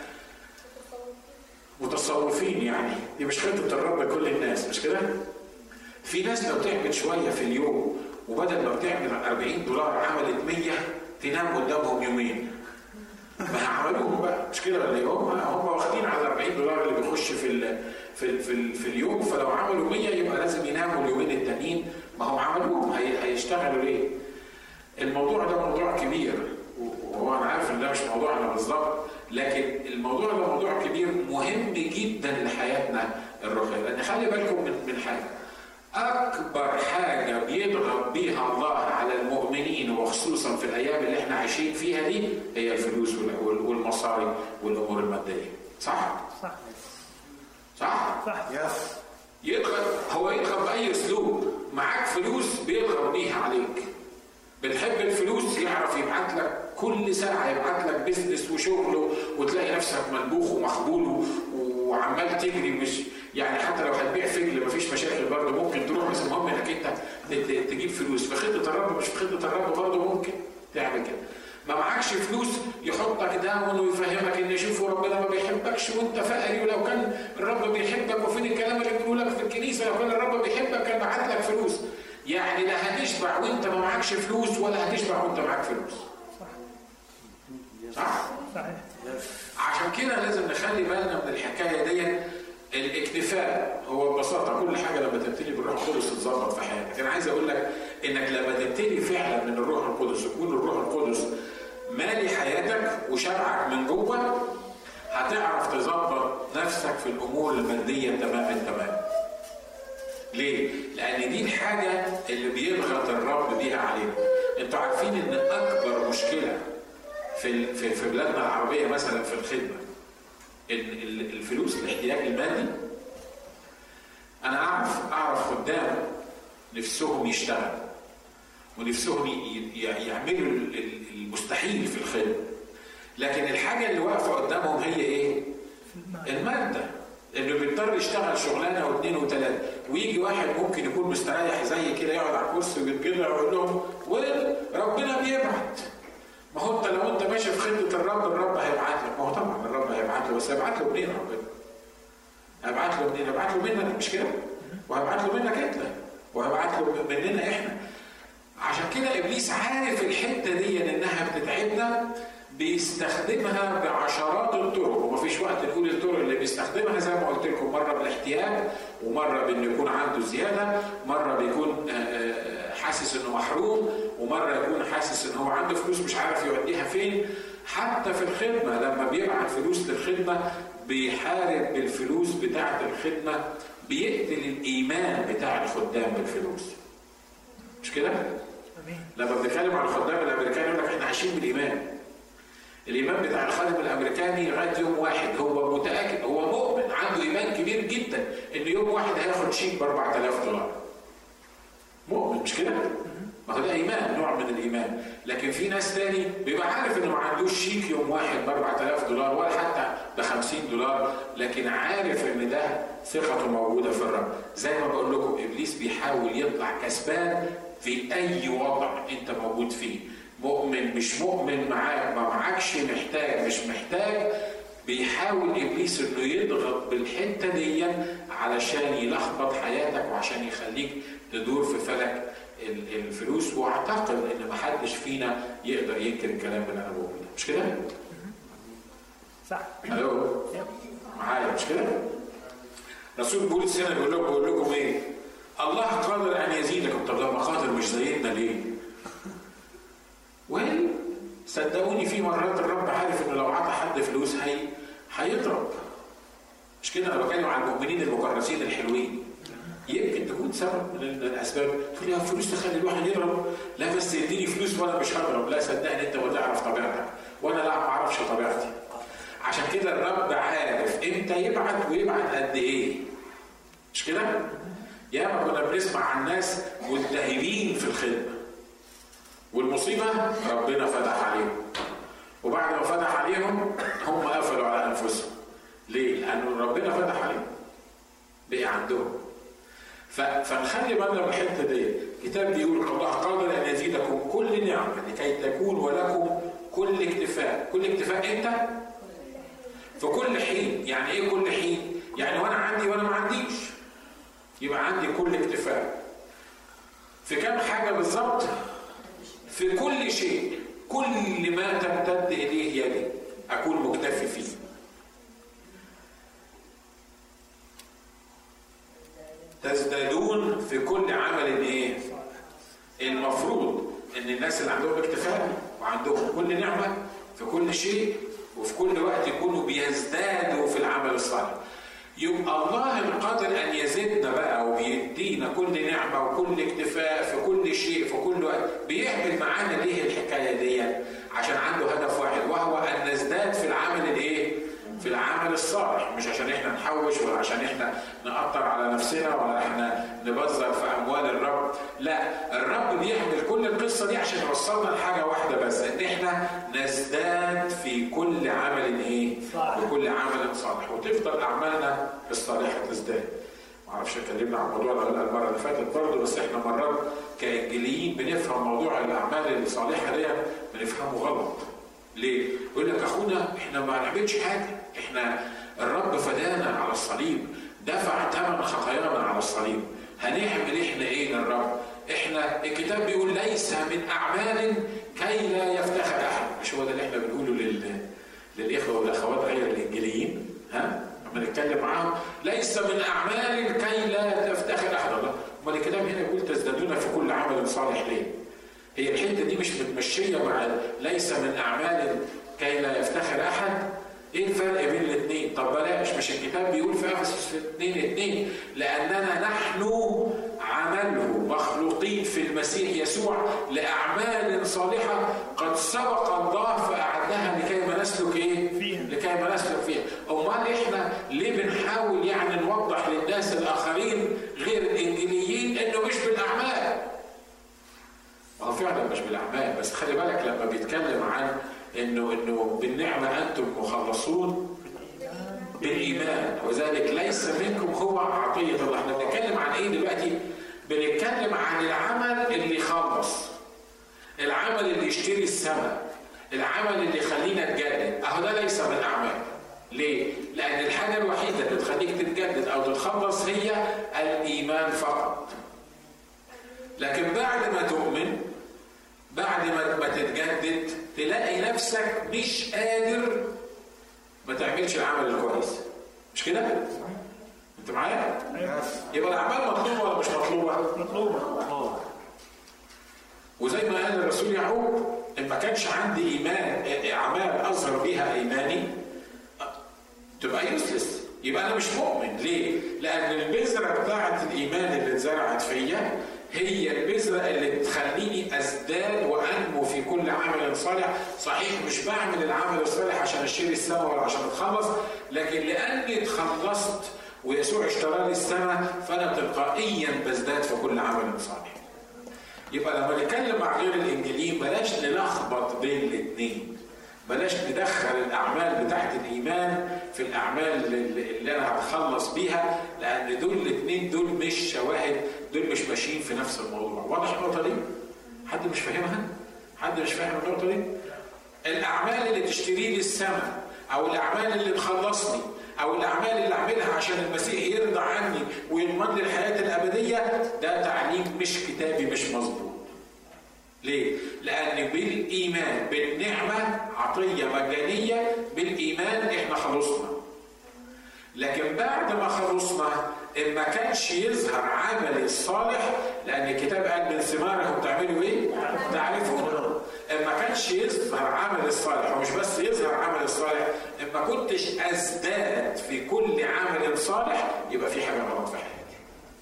متصوفين. يعني دي مش خطه الرب لكل الناس، مش كده؟ في ناس لو تعمل شويه في اليوم وبدل ما بتعمل أربعين دولار عملت مية تنام قدامهم يومين. ما عملوهم بقى، مش كده ولا ايه؟ هم هم واخدين على أربعين دولار اللي بيخش في ال في ال في, ال في اليوم، فلو عملوا مية يبقى لازم يناموا اليومين التانيين. ما هم عملوهم، هي هيشتغلوا ليه؟ الموضوع ده موضوع كبير، وهو انا عارف ان ده مش موضوعنا بالظبط، لكن الموضوع ده موضوع كبير مهم جدا لحياتنا الروحيه. لان خلي بالكم من من حاجه، أكبر حاجة بيضغط بيها الله على المؤمنين وخصوصا في الأيام اللي احنا عايشين فيها دي هي الفلوس والمصاري والأمور المادية. صح؟ صح صح؟ صح يس يضغط، هو يضغط باي اسلوب. معاك فلوس بيضغط بيها عليك. بتحب الفلوس يعرف يبعت لك كل ساعه، يبعت لك بيزنس وشغل، وتلاقي نفسك منبوخ ومخبول وعمال تجري. مش يعني حتى لو هتبيع فجل مفيش مشاكل برضه، ممكن تروح، بس المهم انك انت تجيب فلوس. في خطه الرب مش في خطه الرب برضه ممكن تعمل كده. ما معكش فلوس يحطك داون ويفهمك ان شوفوا ربنا ما بيحبكش وانت فقري، ولو كان الرب بيحبك وفين الكلام اللي بيقوله لك في الكنيسه، لو كان الرب بيحبك كان بعت لك فلوس. يعني لا هتشبع وانت ما معكش فلوس، ولا هتشبع وانت معاك فلوس. صح؟ صحيح. عشان كده لازم نخلي بالنا من الحكايه دي. الاكتفاء هو ببساطه كل حاجه لما تبتدي بالروح القدس تتظبط في حياتك. انا عايز اقول لك انك لما تبتدي فعلا من الروح القدس، يكون الروح القدس مالي حياتك وشبعك من جوه، هتعرف تظبط نفسك في الامور الماديه تمام التمام. ليه؟ لان دي الحاجه اللي بيضغط الرب بيها علينا. انتوا عارفين ان اكبر مشكله في في في بلادنا العربيه مثلا في الخدمه الفلوس، الاحتياج المادي. انا اعرف اعرف خدام نفسهم يشتغل ونفسهم يعملوا المستحيل في الخدمه، لكن الحاجه اللي واقفه قدامهم هي ايه؟ الماده. انه بيضطر يشتغل شغلانه واثنين وثلاثه، ويجي واحد ممكن يكون مستريح زي كده يقعد على الكرسي ويتجدع ويقول لهم وربنا بيبعت. ما هو انت لو انت ماشي في خطه الرب، الرب هيبعت لك. ما هو طبعا الرب هيبعت له، بس هيبعت له منين ربنا؟ هيبعت له منين؟ هيبعت له منك، مش كده؟ وهيبعت له منك انت، وهيبعت له مننا احنا. عشان كده ابليس عارف الحته دي انها بتتعبنا، بيستخدمها بعشرات الطرق، ومفيش وقت نقول الطرق اللي بيستخدمها. زي ما قلت لكم، مره بالاحتياج، ومره بانه يكون عنده زياده، مره بيكون حاسس انه محروم، ومره يكون حاسس انه هو عنده فلوس مش عارف يوديها فين. حتى في الخدمه لما بيبعت فلوس للخدمه بيحارب بالفلوس بتاعه الخدمه، بيقتل الايمان بتاع الخدام بالفلوس. مش كده؟ لما بنتكلم على الخدام الامريكان يقول لك احنا عايشين بالايمان. الايمان بتاع الخادم الامريكاني لغايه يوم واحد هو متاكد، هو مؤمن، عنده ايمان كبير جدا ان يوم واحد هياخد شيك ب أربعة آلاف دولار. مؤمن، مش كده؟ ما هو ده ايمان، نوع من الايمان. لكن في ناس تاني بيبقى عارف انه ما عندوش شيك يوم واحد ب أربعة آلاف دولار ولا حتى ب خمسين دولار، لكن عارف ان ده ثقته موجوده في الرب. زي ما بقول لكم، ابليس بيحاول يطلع كسبان في اي وضع انت موجود فيه. مؤمن مش مؤمن، معاك ما معكش، محتاج مش محتاج، بيحاول ابليس انه يضغط بالحته دي علشان يلخبط حياتك وعشان يخليك تدور في فلك الفلوس. واعتقد ان ما حدش فينا يقدر ينكر الكلام اللي انا بقوله، مش كده؟ صح. الو معايا، مش كده؟ رسول بولس هنا بيقول لكم بيقول لكم ايه؟ الله قادر ان يزيدكم. طب لما قادر مش زيدنا ليه؟ وين؟ صدقوني في مرات الرب عارف انه لو عطى حد فلوس هي هيضرب. مش كده؟ انا بتكلم عن المؤمنين المكرسين الحلوين. يمكن تكون سبب من الاسباب. تقول لي فلوس تخلي الواحد يضرب؟ لا بس يديني فلوس وانا مش هضرب. لا صدقني انت ما تعرف طبيعتك وانا لا ما اعرفش طبيعتي. عشان كده الرب عارف امتى يبعت ويبعت قد ايه. مش كده؟ ياما كنا بنسمع عن ناس ملتهبين في الخدمه، والمصيبه ربنا فتح عليهم، وبعد ما فتح عليهم هم قفلوا على انفسهم. ليه؟ لانه ربنا فتح عليهم بقي عندهم. فنخلي بالنا من الحته دي. الكتاب بيقول الله قادر ان يزيدكم كل نعمه لكي تكون ولكم كل اكتفاء. كل اكتفاء امتى؟ في كل حين. يعني ايه كل حين؟ يعني وانا عندي وانا ما عنديش يبقى عندي كل اكتفاء. في كام حاجه بالظبط؟ في كل شيء، كل ما تمتد اليه يدي اكون مكتفي فيه. تزدادون في كل عمل ايه؟ المفروض ان الناس اللي عندهم اكتفاء وعندهم كل نعمه في كل شيء وفي كل وقت يكونوا بيزدادوا في العمل الصالح. يبقى الله القادر ان يزيدنا بقى وبيدينا كل نعمه وكل اكتفاء في كل شيء في كل وقت. بيعمل معانا ليه الحكايه دي؟ عشان عنده هدف واحد، وهو ان نزداد في العمل الايه؟ في العمل الصالح. مش عشان احنا نحوش ولا عشان احنا نقطر على نفسنا. نفسنا ولا احنا نبذر في اموال الرب. لا، الرب بيعمل كل القصه دي عشان يوصلنا لحاجه واحده بس، ان احنا نزداد في كل عمل ايه؟ بكل عمل صالح، وتفضل اعمالنا الصالحه تزداد. ما اعرفش اتكلمنا عن الموضوع ده المره اللي فاتت برضه، بس احنا مرات كانجيليين بنفهم موضوع الاعمال الصالحه دي بنفهمه غلط. ليه؟ يقول لك اخونا احنا ما نعملش حاجه، احنا الرب فدانا على الصليب، دفع ثمن خطايانا على الصليب، هنعمل احنا ايه للرب؟ احنا الكتاب بيقول ليس من اعمال كي لا يفتخر احد. مش هو ده اللي احنا بنقوله لل... للاخوه والاخوات غير الانجيليين؟ ها؟ لما نتكلم معاهم ليس من اعمال كي لا تفتخر احد. الله، امال الكتاب هنا بيقول تزدادون في كل عمل صالح ليه؟ هي الحته دي مش متمشيه مع ليس من اعمال كي لا يفتخر احد؟ ايه الفرق بين الاثنين؟ طب بلاش، مش الكتاب بيقول في افسس اثنين اثنين لاننا نحن عمله مخلوقين في المسيح يسوع لاعمال صالحه قد سبق الله فاعدها لكي ما نسلك ايه؟ فيها. لكي ما نسلك فيها. امال احنا ليه بنحاول يعني نوضح للناس الاخرين غير الانجيليين انه مش بالاعمال؟ هو فعلا مش بالاعمال، بس خلي بالك لما بيتكلم عن انه انه بالنعمه انتم مخلصون بالايمان وذلك ليس منكم هو عطيه الله. احنا بنتكلم عن ايه دلوقتي؟ بنتكلم عن العمل اللي يخلص، العمل اللي يشتري السماء، العمل اللي يخلينا نتجدد. اهو ده ليس من اعمال. ليه؟ لان الحاجه الوحيده اللي تخليك تتجدد او تتخلص هي الايمان فقط. لكن بعد ما تؤمن، بعد ما تتجدد، تلاقي نفسك مش قادر ما تعملش العمل الكويس. مش كده؟ انت معايا؟ يبقى الاعمال مطلوبه ولا مش مطلوبه؟ مطلوبه. وزي ما قال الرسول يعقوب ان ما كانش عندي ايمان اعمال اظهر بيها ايماني تبقى يوسلس، يبقى انا مش مؤمن. ليه؟ لان البذره بتاعه الايمان اللي اتزرعت فيا هي البذرة اللي تخليني أزداد وأنمو في كل عمل صالح. صحيح مش بعمل العمل الصالح عشان أشتري السماء ولا عشان أتخلص، لكن لأني اتخلصت ويسوع اشترى لي السماء فأنا تلقائيا بزداد في كل عمل صالح. يبقى لما نتكلم مع غير الإنجيليين بلاش نلخبط بين الاثنين، بلاش ندخل الأعمال بتاعت الإيمان في الأعمال اللي أنا هتخلص بيها، لأن دول الاثنين دول مش شواهد، دول مش ماشيين في نفس الموضوع. واضح النقطة دي؟ حد مش فاهمها؟ حد مش فاهم النقطة دي؟ الأعمال اللي تشتري لي السماء، أو الأعمال اللي تخلصني، أو الأعمال اللي أعملها عشان المسيح يرضى عني ويضمن لي الحياة الأبدية، ده تعليم مش كتابي مش مظبوط. ليه؟ لأن بالإيمان بالنعمة عطية مجانية، بالإيمان إحنا خلصنا. لكن بعد ما خلصنا إن ما كانش يظهر عملي الصالح، لأن الكتاب قال من ثمارهم تعملوا إيه؟ تعرفون. إن ما كانش يظهر عمل الصالح، ومش بس يظهر عمل الصالح، إن ما كنتش أزداد في كل عمل صالح، يبقى في حاجة غلط في حياتي.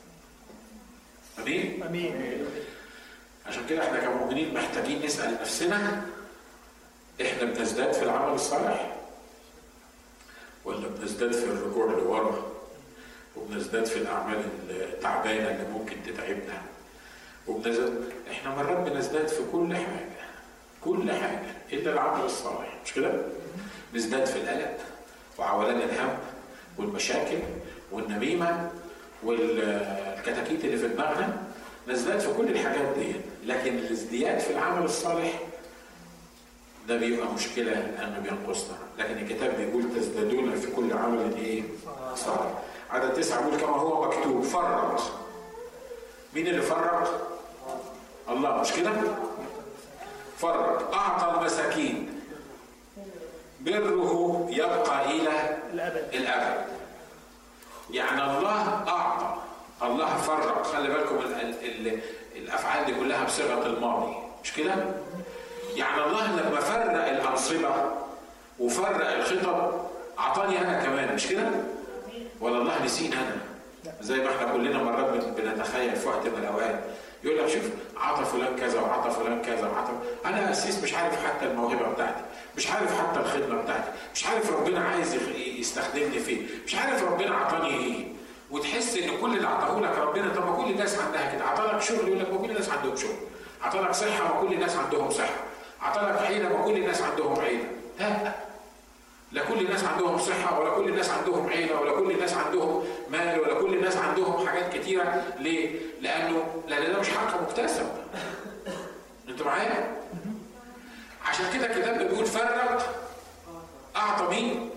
أمين؟ أمين. عشان كده احنا كمؤمنين محتاجين نسأل نفسنا، احنا بنزداد في العمل الصالح ولا بنزداد في الرجوع لورا وبنزداد في الاعمال التعبانه اللي ممكن تتعبنا؟ وبنزداد احنا مرات بنزداد في كل حاجه كل حاجه الا العمل الصالح، مش كده؟ نزداد في القلق وعولان الهم والمشاكل والنميمه والكتاكيت اللي في دماغنا، نزداد في كل الحاجات دي. لكن الازدياد في العمل الصالح ده بيبقى مشكله لانه بينقصنا. لكن الكتاب بيقول تزدادون في كل عمل ايه؟ صالح. عدد تسعه بيقول كما هو مكتوب فرق. مين اللي فرق؟ الله، مش كده؟ فرق اعطى المساكين بره يبقى الى الابد. الابد يعني الله اعطى، الله فرق. خلي بالكم ال ال الافعال دي كلها بصيغه الماضي، مش كده؟ يعني الله لما فرق الانصبه وفرق الخطب اعطاني انا كمان، مش كده؟ ولا الله نسيني انا؟ زي ما احنا كلنا مرات بنتخيل في وقت من الاوقات يقول لك شوف عطى فلان كذا وعطى فلان كذا وعطى، انا اسيس مش عارف حتى الموهبه بتاعتي، مش عارف حتى الخدمه بتاعتي، مش عارف ربنا عايز يستخدمني فين، مش عارف ربنا عطاني ايه. وتحس ان كل اللي اعطاه لك ربنا، طب ما كل الناس عندها كده، اعطاك شغل يقول لك ما كل الناس عندهم شغل، اعطاك صحه ما كل الناس عندهم صحه، اعطاك عيله ما كل الناس عندهم عيله. لا، لا كل الناس عندهم صحه ولا كل الناس عندهم عيله ولا كل الناس عندهم مال ولا كل الناس عندهم حاجات كتيره. ليه؟ لانه لان ده مش حق مكتسب. انتوا معايا؟ عشان كده الكتاب بيقول فرق اعطى مين؟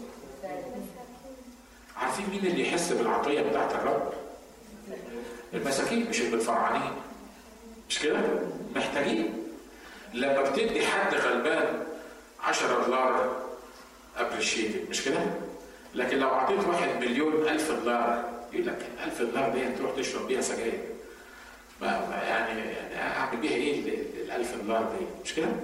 عارفين مين اللي يحس بالعطيه بتاعت الرب؟ المساكين، مش الفرعانين. مش كده؟ محتاجين. لما بتدي حد غلبان عشرة دولار ابريشيتد، مش كده؟ لكن لو اعطيت واحد مليون ألف دولار يقول لك ألف دولار دي تروح تشرب بيها سجاير. يعني يعني اعمل بيها ايه ال ألف دولار دي؟ مش كده؟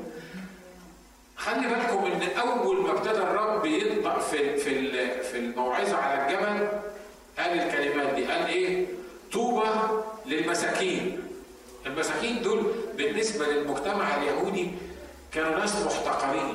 خلي بالكم ان اول ما ابتدى الرب يطبق في في في الموعظه على الجبل قال الكلمات دي، قال ايه؟ طوبى للمساكين. المساكين دول بالنسبه للمجتمع اليهودي كانوا ناس محتقرين.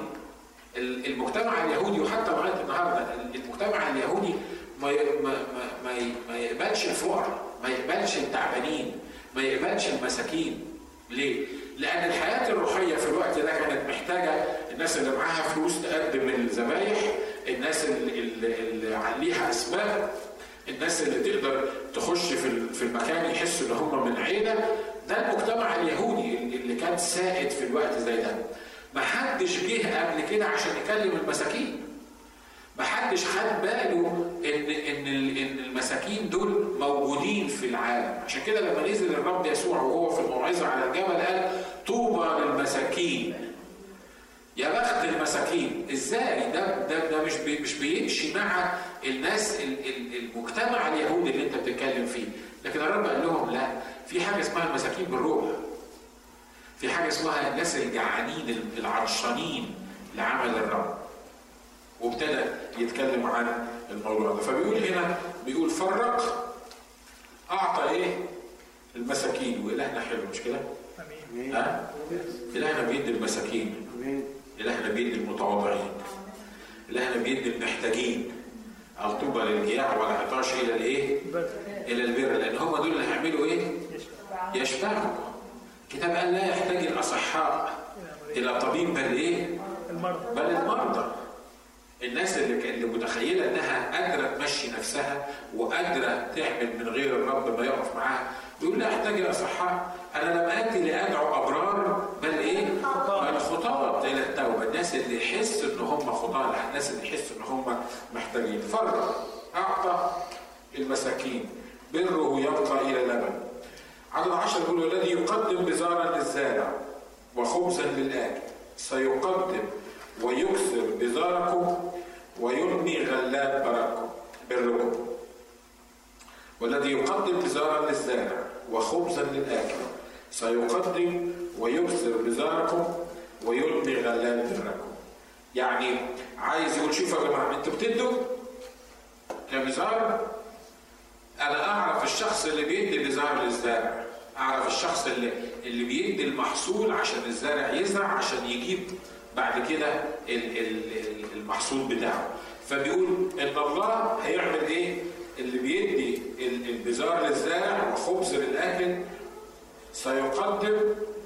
المجتمع اليهودي وحتى لغايه النهارده المجتمع اليهودي ما ما ما ما يقبلش الفقراء، ما يقبلش التعبانين، ما يقبلش المساكين. ليه؟ لأن الحياة الروحية في الوقت ده كانت محتاجة الناس اللي معاها فلوس تقدم الذبايح، الناس اللي, اللي عليها أسباب، الناس اللي تقدر تخش في في المكان يحسوا إن هم من عيلة. ده المجتمع اليهودي اللي كان سائد في الوقت زي ده. ما حدش جه قبل كده عشان يكلم المساكين. ما حدش خد باله ان ان ان المساكين دول موجودين في العالم. عشان كده لما نزل الرب يسوع وهو في الموعظه على الجبل قال طوبى للمساكين. يا بخت المساكين. ازاي؟ ده ده ده مش بي مش بيمشي مع الناس المجتمع اليهودي اللي انت بتتكلم فيه. لكن الرب قال لهم لا، في حاجه اسمها المساكين بالروح. في حاجه اسمها الناس الجعانين العطشانين لعمل الرب. وابتدى يتكلم عن الموضوع ده. فبيقول هنا، بيقول فرق اعطى ايه؟ المساكين. والهنا حلو، مش كده؟ امين. ها؟ الهنا بيدي المساكين. امين. الهنا بيدي المتواضعين. الهنا بيدي المحتاجين. الطوبى للجياع والعطاش الى الايه؟ الى البر، لان هم دول اللي هيعملوا ايه؟ يشبعوا. الكتاب قال لا يحتاج الاصحاء الى طبيب بل ايه؟ المرضى. بل المرضى. الناس اللي اللي متخيله انها قادره تمشي نفسها وقادره تعمل من غير الرب ما يقف معاها، يقول لا احتاج الاصحاء. انا لم اتي لادعو ابرار بل ايه؟ بل خطاة الى التوبه. الناس اللي يحس ان هم خطاة، الناس اللي يحس ان هم محتاجين. فرق اعطى المساكين، بره يبقى الى لبن. عدد عشر يقول الذي يقدم بزارا للزارع وخبزا للاكل سيقدم ويكسر بزاركم ويبني غلات بركم بركم. والذي يقدم بزارا للزارع وخبزا للاكل سيقدم ويكسر بزاركم ويبني غلات بركم. يعني عايز يقول شوفوا يا جماعه، انتوا بتدوا كبزار. انا اعرف الشخص اللي بيدي بزار للزارع، اعرف الشخص اللي اللي بيدي المحصول عشان الزارع يزرع عشان يجيب بعد كده المحصول بتاعه. فبيقول ان الله هيعمل ايه؟ اللي بيدي البزار للزارع وخبز للاكل سيقدم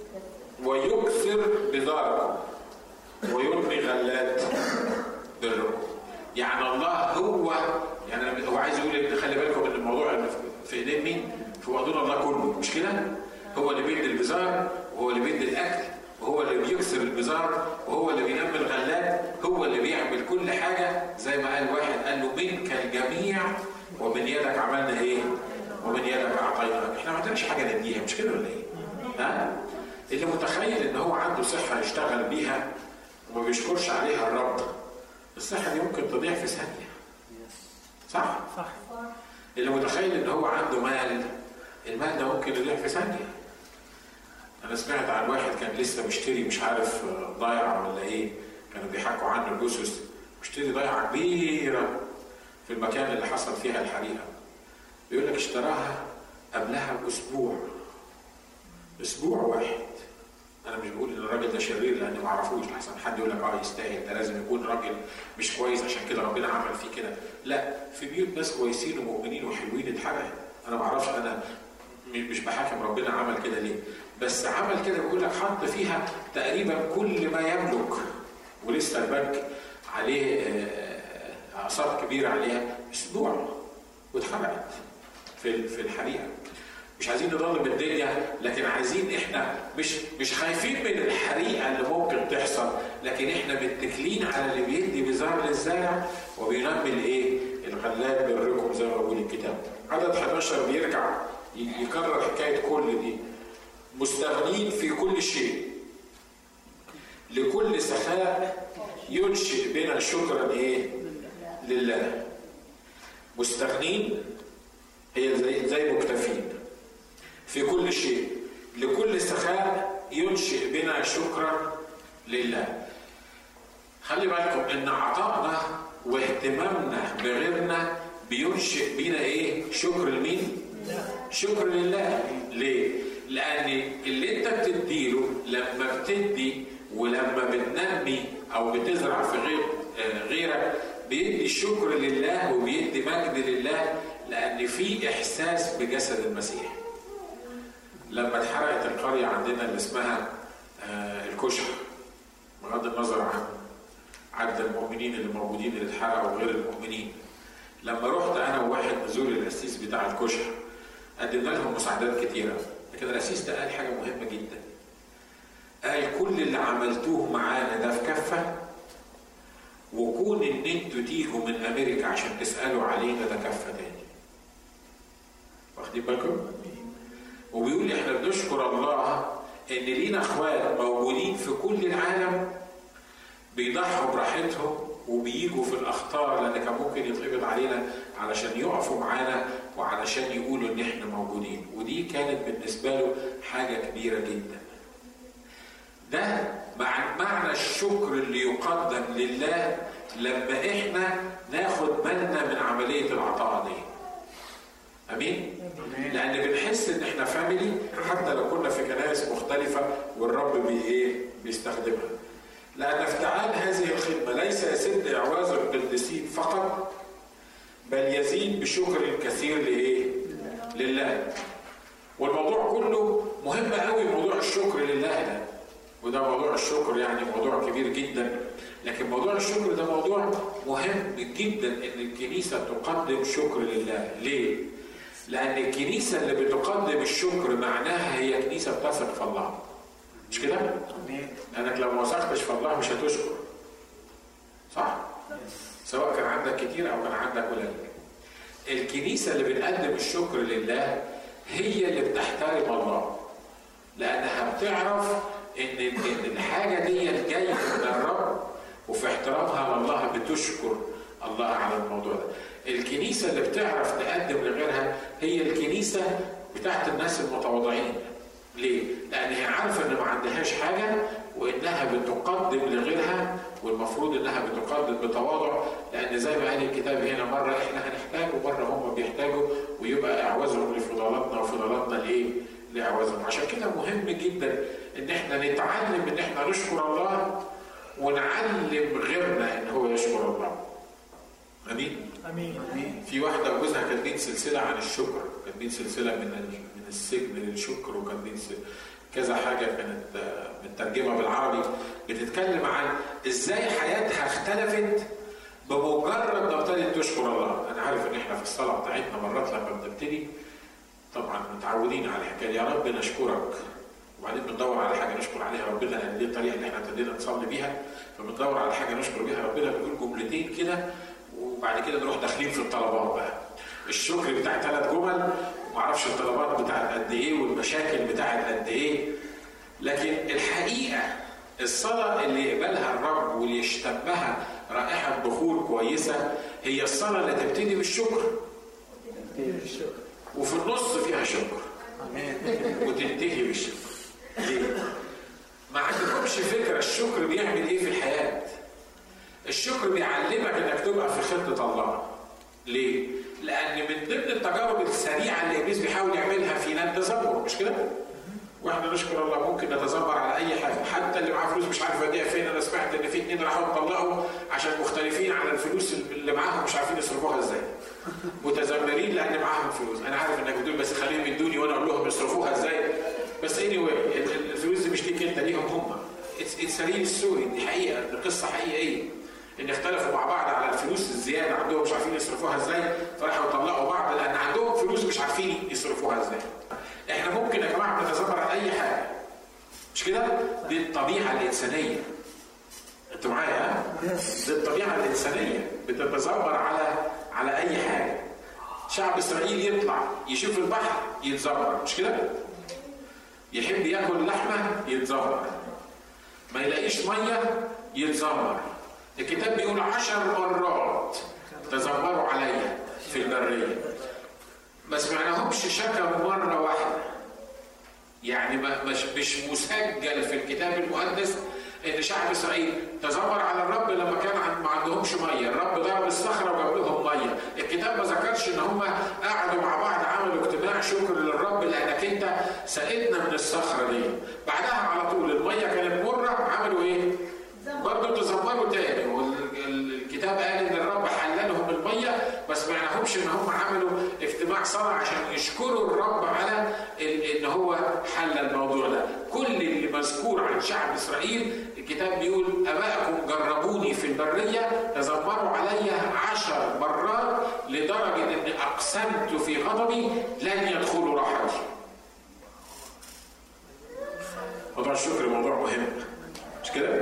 ويكثر بزاركم ويبني غلات بركم. يعني الله هو يعني هو عايز يقول ان خلي بالكم ان الموضوع في ايدين مين؟ في وضع الله كله، مش كده؟ هو اللي بيدي البزار وهو اللي بيدي الاكل وهو اللي بيكسر البزار وهو اللي بينمي الغلات، هو اللي بيعمل كل حاجه. زي ما قال واحد قال له منك الجميع ومن يدك عملنا ايه؟ ومن يدك اعطيناك. احنا ما عندناش حاجه نديها، مش كده ولا ايه؟ ها؟ اللي متخيل ان هو عنده صحه يشتغل بيها وما بيشكرش عليها الرب، الصحه دي ممكن تضيع في ثانيه. صح؟ صح. اللي متخيل ان هو عنده مال، المال ده ممكن يضيع في ثانيه. انا سمعت عن واحد كان لسه مشتري مش عارف ضايعه ولا ايه، كانوا بيحكوا عنه الجثث، مشتري ضايعه كبيره في المكان اللي حصل فيها الحريقه. بيقول لك اشتراها قبلها باسبوع، اسبوع واحد انا مش بقول ان الراجل ده شرير لاني ما اعرفوش، احسن حد يقول لك اه يستاهل، ده لازم يكون راجل مش كويس عشان كده ربنا عمل فيه كده. لا، في بيوت ناس كويسين ومؤمنين وحلوين اتحرقت. انا ما اعرفش، انا مش بحاكم ربنا عمل كده ليه، بس عمل كده بيقول لك حط فيها تقريبا كل ما يملك، ولسه البنك عليه اعصاب كبيره عليها مسدوع واتحرقت في في الحريقه. مش عايزين نضل بالدنيا، لكن عايزين احنا مش مش خايفين من الحريقه اللي ممكن تحصل، لكن احنا متكلين على اللي بيدي بزار للزارع وبينمي الايه؟ الغلاب بالركب زي ما بيقول الكتاب. عدد احداشر بيرجع يكرر حكايه كل دي. مستغنين في كل شيء، لكل سخاء ينشئ بنا شكرا ايه؟ لله. مستغنين هي زي زي مكتفين في كل شيء، لكل سخاء ينشئ بنا شكرا لله. خلي بالكم ان عطائنا واهتمامنا بغيرنا بينشئ بنا ايه؟ شكر لمين؟ شكر لله. ليه؟ لان اللي انت بتديله لما بتدي ولما بتنمي او بتزرع في غير غيرك بيدي الشكر لله وبيدي مجد لله، لان في احساس بجسد المسيح. لما اتحرقت القريه عندنا اللي اسمها الكشح، بغض النظر عن عدد المؤمنين اللي موجودين اللي اتحرقوا وغير المؤمنين، لما رحت انا وواحد نزول القسيس بتاع الكشح قدمنا لهم مساعدات كتيره، لكن القسيس ده قال حاجه مهمه جدا. قال كل اللي عملتوه معانا ده في كفه، وكون ان انتوا تيجوا من امريكا عشان تسالوا علينا ده كفه تاني. واخدين بالكم؟ وبيقول لي احنا بنشكر الله ان لينا اخوات موجودين في كل العالم بيضحوا براحتهم وبييجوا في الاخطار، لان كان ممكن يتقبض علينا علشان يقفوا معانا وعلشان يقولوا ان احنا موجودين، ودي كانت بالنسبه له حاجه كبيره جدا. ده مع معنى الشكر اللي يقدم لله لما احنا ناخد بالنا من عمليه العطاء دي. امين؟ لان بنحس ان احنا فاميلي حتى لو كنا في كنائس مختلفه والرب بي ايه؟ بيستخدمها. لان افتعال هذه الخدمه ليس يسد اعواز القديسين فقط، بل يزيد بشكر كثير لايه؟ لله. والموضوع كله مهم قوي، موضوع الشكر لله ده، وده موضوع الشكر يعني موضوع كبير جدا، لكن موضوع الشكر ده موضوع مهم جدا ان الكنيسه تقدم شكر لله. ليه؟ لان الكنيسه اللي بتقدم الشكر معناها هي كنيسه بتثق في الله. مش كده؟ لانك لو ما وثقتش في الله مش هتشكر. صح؟ سواء كان عندك كتير او كان عندك قليل. الكنيسه اللي بتقدم الشكر لله هي اللي بتحترم الله، لانها بتعرف ان الحاجه دي جايه من الرب، وفي احترامها لله بتشكر الله على الموضوع ده. الكنيسه اللي بتعرف تقدم لغيرها هي الكنيسه بتاعت الناس المتواضعين. ليه؟ لان هي عارفه ان ما عندهاش حاجه وانها بتقدم لغيرها، والمفروض انها بتقدم بتواضع، لان زي ما قال الكتاب هنا مره احنا هنحتاج ومره هم بيحتاجوا، ويبقى اعوازهم لفضلاتنا وفضلاتنا لايه؟ لاعوازهم. عشان كده مهم جدا ان احنا نتعلم ان احنا نشكر الله ونعلم غيرنا ان هو يشكر الله. امين؟ امين. امين. في واحده وجوزها كاتبين سلسله عن الشكر، كاتبين سلسله من من السجن للشكر، وكاتبين كذا حاجه كانت مترجمه بالعربي بتتكلم عن ازاي حياتها اختلفت بمجرد ما ابتدت تشكر الله. انا عارف ان احنا في الصلاه بتاعتنا مرات لما بنبتدي طبعا متعودين على الحكايه يا رب نشكرك، وبعدين بندور على حاجه نشكر عليها ربنا، لان دي الطريقه اللي احنا ابتدينا نصلي بيها، فبندور على حاجه نشكر بيها ربنا، بنقول جملتين كده وبعد كده نروح داخلين في الطلبات بقى. الشكر بتاع ثلاث جمل، ومعرفش الطلبات بتاعت قد ايه والمشاكل بتاعت قد ايه. لكن الحقيقه الصلاه اللي يقبلها الرب واللي يشتمها رائحه بخور كويسه هي الصلاه اللي تبتدي بالشكر وفي النص فيها شكر وتنتهي بالشكر. ليه؟ ما عندكمش فكره الشكر بيعمل ايه في الحياه؟ الشكر بيعلمك انك تبقى في خطه الله. ليه؟ لان من ضمن التجارب السريعه اللي ابليس بيحاول يعملها فينا التذمر، مش كده؟ واحنا نشكر الله ممكن نتذمر على اي حاجه، حتى اللي معاه فلوس مش عارف اديها فين. انا سمعت ان في اتنين راحوا اتطلقوا عشان مختلفين على الفلوس اللي معاهم مش عارفين يصرفوها ازاي. متذمرين لان معاهم فلوس. انا عارف انك بتقول بس خليهم يدوني وانا اقول لهم يصرفوها ازاي. بس اني anyway الفلوس دي مش ليك انت، ليهم هم. اتس ريل ستوري، دي حقيقه، دي قصه حقيقيه. ان اختلفوا مع بعض على الفلوس الزياده عندهم مش عارفين يصرفوها ازاي، فراحوا يطلقوا بعض لان عندهم فلوس مش عارفين يصرفوها ازاي. احنا ممكن يا جماعه نتذمر على اي حاجه، مش كده؟ دي الطبيعه الانسانيه. انتوا معايا ها؟ دي الطبيعه الانسانيه، بتتذمر على على اي حاجه. شعب اسرائيل يطلع يشوف البحر يتذمر، مش كده؟ يحب ياكل لحمه يتذمر، ما يلاقيش ميه يتذمر. الكتاب بيقول عشر مرات تذمروا عليا في البريه، ما سمعناهمش شكروا مره واحده. يعني مش مش مسجل في الكتاب المقدس ان شعب اسرائيل تذمر على الرب لما كان ما عندهمش ميه، الرب ضرب الصخره وجاب لهم ميه. الكتاب ما ذكرش ان هم قعدوا مع بعض عملوا اجتماع شكر للرب لانك انت سقيتنا من الصخره دي. بعدها على طول الميه كانت مره، عملوا ايه؟ برضه تذمروا تاني. والكتاب قال ان الرب حل لهم الميه، ما سمعناهمش ان هم عملوا اجتماع صلاه عشان يشكروا الرب على ان هو حل الموضوع ده. كل اللي مذكور عن شعب اسرائيل الكتاب بيقول ابائكم جربوني في البريه تذمروا علي عشر مرات لدرجه اني اقسمت في غضبي لن يدخلوا راحتي. موضوع الشكر موضوع مهم، مش كده؟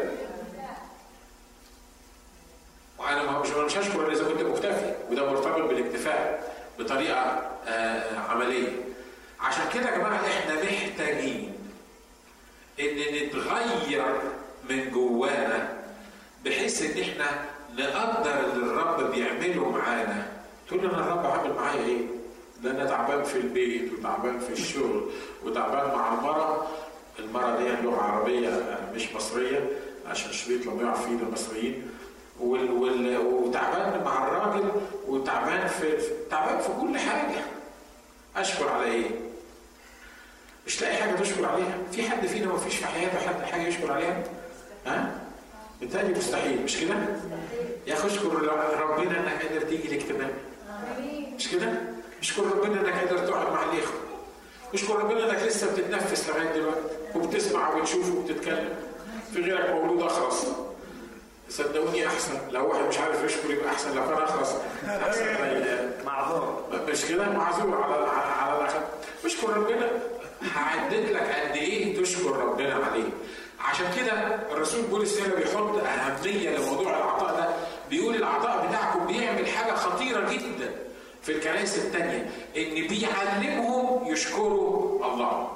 وانا مش مش هشكر اذا كنت مكتفي، وده مرتبط بالاكتفاء بطريقه آه عمليه. عشان كده يا جماعه احنا محتاجين ان نتغير من جوانا بحيث ان احنا نقدر اللي الرب بيعمله معانا. تقول لنا الرب عامل معايا ايه؟ ده انا تعبان في البيت وتعبان في الشغل وتعبان مع المرأة. المرأة دي لغه عربيه مش مصريه عشان الشريط لما يقع فيه ده مصريين. وال وال وتعبان مع الراجل وتعبان في تعبان في كل حاجه. اشكر على ايه؟ مش لاقي حاجه تشكر عليها. في حد فينا ما فيش في حياته حد حاجه يشكر عليها؟ ها؟ بالتالي مستحيل، مش كده؟ يا اخي اشكر ربنا انك قادر تيجي الاجتماع، مش كده؟ اشكر ربنا انك قادر تقعد مع الاخوه. اشكر ربنا انك لسه بتتنفس لغايه دلوقتي وبتسمع وبتشوف وبتتكلم. في غيرك مولود اخرس. صدقوني احسن لو واحد مش عارف يشكر يبقى احسن لو كان اخرس. احسن معذور، مش كده؟ معذور على على الاخر. اشكر ربنا. هعدد لك قد ايه تشكر ربنا عليه. عشان كده الرسول بولس هنا بيحط اهميه لموضوع العطاء ده. بيقول العطاء بتاعكم بيعمل حاجه خطيره جدا في الكنائس الثانيه، ان بيعلمهم يشكروا الله.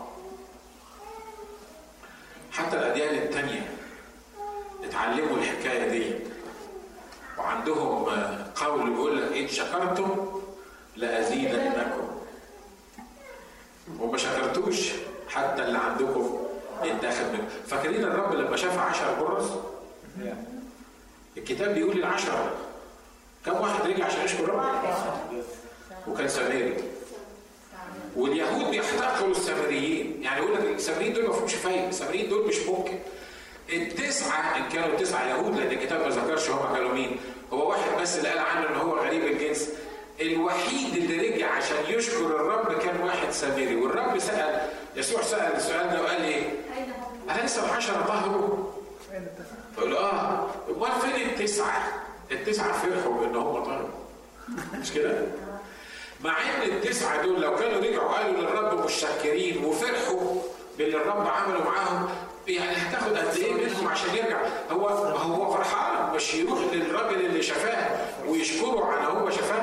حتى الاديان الثانيه اتعلموا الحكايه دي، وعندهم قول بيقول لك ان شكرتم لازيدنكم، وما شكرتوش حتى اللي عندكم يتاخد منكم. فاكرين الرب لما شاف عشر برص؟ الكتاب بيقول العشرة كم واحد رجع عشان يشكر الرب؟ وكان سامري. واليهود بيحتقروا السامريين، يعني يقول لك السامريين دول ما فيهمش فايده، السامريين دول مش ممكن. التسعه ان كانوا تسعه يهود، لان الكتاب ما ذكرش هم كانوا مين، هو واحد بس اللي قال عنه ان هو غريب الجنس. الوحيد اللي رجع عشان يشكر الرب كان واحد سامري. والرب سال يسوع سال السؤال ده وقال ايه؟ انا لسه العشره طهروا؟ فقال اه امال فين التسعه؟ التسعه فرحوا ان هم طهروا، مش كده؟ مع ان التسعه دول لو كانوا رجعوا قالوا للرب متشكرين وفرحوا باللي الرب عمله معاهم، يعني هتاخد قد ايه منهم عشان يرجع؟ هو هو فرحان مش يروح للراجل اللي شفاه ويشكره على هو شفاه؟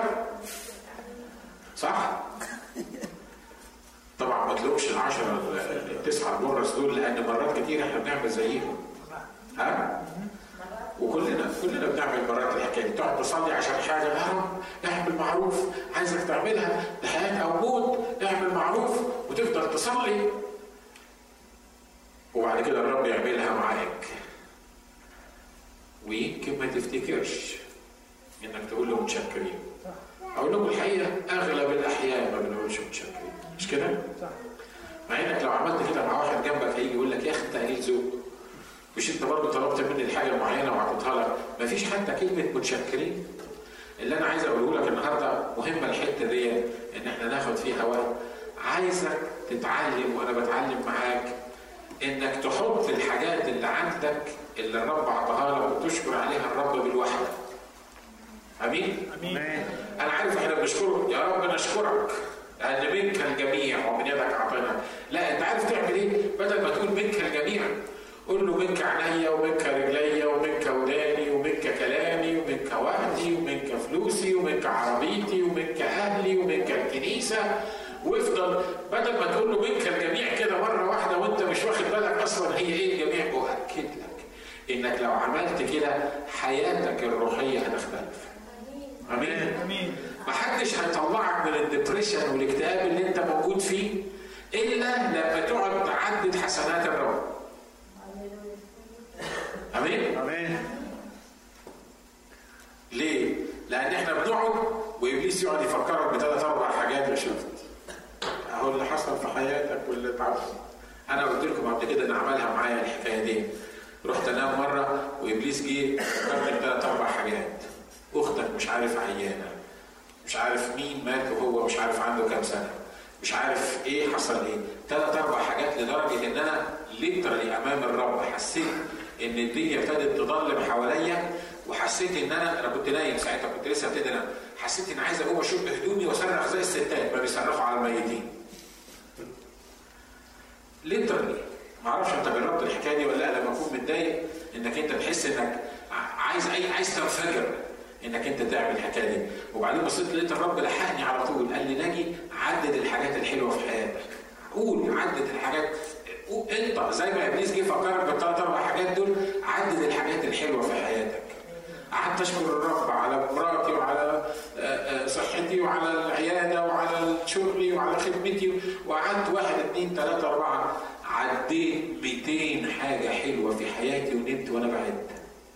صح؟ طبعا ما تلومش العشرة التسعة البرص دول، لأن مرات كتير احنا بنعمل زيهم. ها؟ وكلنا كلنا بنعمل مرات الحكاية دي، تقعد تصلي عشان حاجة، يا رب اعمل معروف، عايزك تعملها لحياة أو موت، اعمل معروف، وتفضل تصلي. وبعد كده الرب يعملها معاك. ويمكن ما تفتكرش انك تقول له متشكرين. اقول لكم الحقيقه اغلب الاحيان ما بنقولش متشكرين، مش كده؟ مع انك لو عملت كده مع واحد جنبك هيجي يقول لك يا اخي انت قليل ذوق، مش انت برضه طلبت مني الحاجه معينه وعطيتها لك؟ مفيش حتى كلمه متشكرين. اللي انا عايز اقوله لك النهارده مهمه الحته دي ان احنا ناخد فيها وقت. عايزك تتعلم وانا بتعلم معاك انك تحط الحاجات اللي عندك اللي الرب عطاها لك وتشكر عليها الرب بالوحده. امين؟ امين. انا عارف احنا بنشكرك يا رب، نشكرك لان منك الجميع ومن يدك اعطينا. لا، انت عارف تعمل ايه؟ بدل ما تقول منك الجميع قول له منك عينيا ومنك رجليا ومنك وداني ومنك كلامي ومنك وقتي ومنك فلوسي ومنك عربيتي ومنك اهلي ومنك الكنيسه. وافضل بدل ما تقول له منك الجميع كده مره واحده وانت مش واخد بالك اصلا هي ايه الجميع. اؤكد لك انك لو عملت كده حياتك الروحيه هتختلف. امين. امين. محدش هيطلعك من الدبريشن والاكتئاب اللي انت موجود فيه الا لما تقعد تعدد حسنات الرب. امين. امين. ليه؟ لان احنا بنقعد وابليس يقعد يفكرك بثلاث اربع حاجات. يا شفت اهو اللي حصل في حياتك واللي اتعرف. انا قلت لكم قبل كده ان عملها معايا الحكايه دي. رحت انام مره وابليس جه فكرني بثلاث اربع حاجات. اختك مش عارف عيانه، مش عارف مين مات وهو مش عارف عنده كام سنه، مش عارف ايه حصل ايه. ثلاث اربع حاجات لدرجه ان انا ليترالي امام الرب حسيت ان الدنيا ابتدت تضلم حواليا، وحسيت ان انا انا كنت نايم ساعتها، كنت لسه ابتدي انام. حسيت ان عايز اقوم اشق هدومي واصرخ زي الستات ما بيصرخوا على الميتين. ليترالي. ما اعرفش انت جربت الحكايه دي ولا لا؟ لما اكون متضايق انك انت تحس انك عايز اي عايز تنفجر انك انت تعمل الحكايه دي. وبعدين بصيت لقيت الرب لحقني على طول قال لي ناجي عدد الحاجات الحلوه في حياتك. قول عدد الحاجات انت زي ما ابليس جه فكرك بالثلاث اربع حاجات دول. عدد الحاجات الحلوه في حياتك. قعدت اشكر الرب على مراتي وعلى صحتي وعلى العياده وعلى شغلي وعلى خدمتي، وقعدت واحد اثنين ثلاثه اربعه عديت مئتين حاجه حلوه في حياتي ونمت وانا بعد.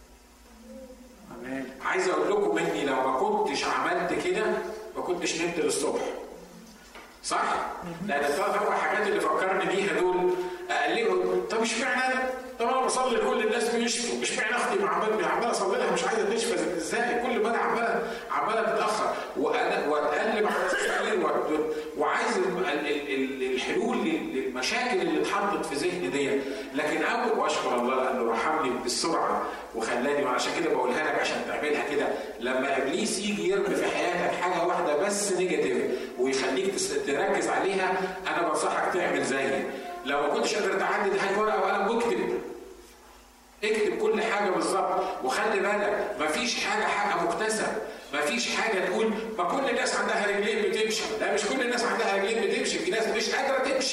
عايز اقول لكم اني لو ما كنتش عملت كده ما كنتش نمت للصبح. صح؟ لان الثلاث اربع حاجات اللي فكرني بيها دول اقللهم. طب اشمعنى انا؟ طب انا بصلي لكل الناس بيشفوا، اشمعنى اختي عمال عماله اصلي لها مش عايزه تشفى ازاي؟ كل ما انا عماله عماله تتاخر وانا واتقلب على التفكير وعايز الحلول للمشاكل اللي اتحطت في ذهني دي. لكن اول واشكر الله لانه رحمني بالسرعه وخلاني، وعشان كده بقولها لك عشان تعملها كده. لما ابليس يجي يرمي في حياتك حاجه واحده بس نيجاتيف ويخليك تركز عليها، انا بنصحك تعمل زيي. لو ما كنتش قادر تعدد هات ورقه وقلم واكتب. اكتب كل حاجه بالظبط، وخلي بالك مفيش حاجه حاجه مكتسب. مفيش حاجه تقول ما كل الناس عندها رجلين بتمشي. لا، مش كل الناس عندها رجلين بتمشي. في ناس مش قادره تمشي.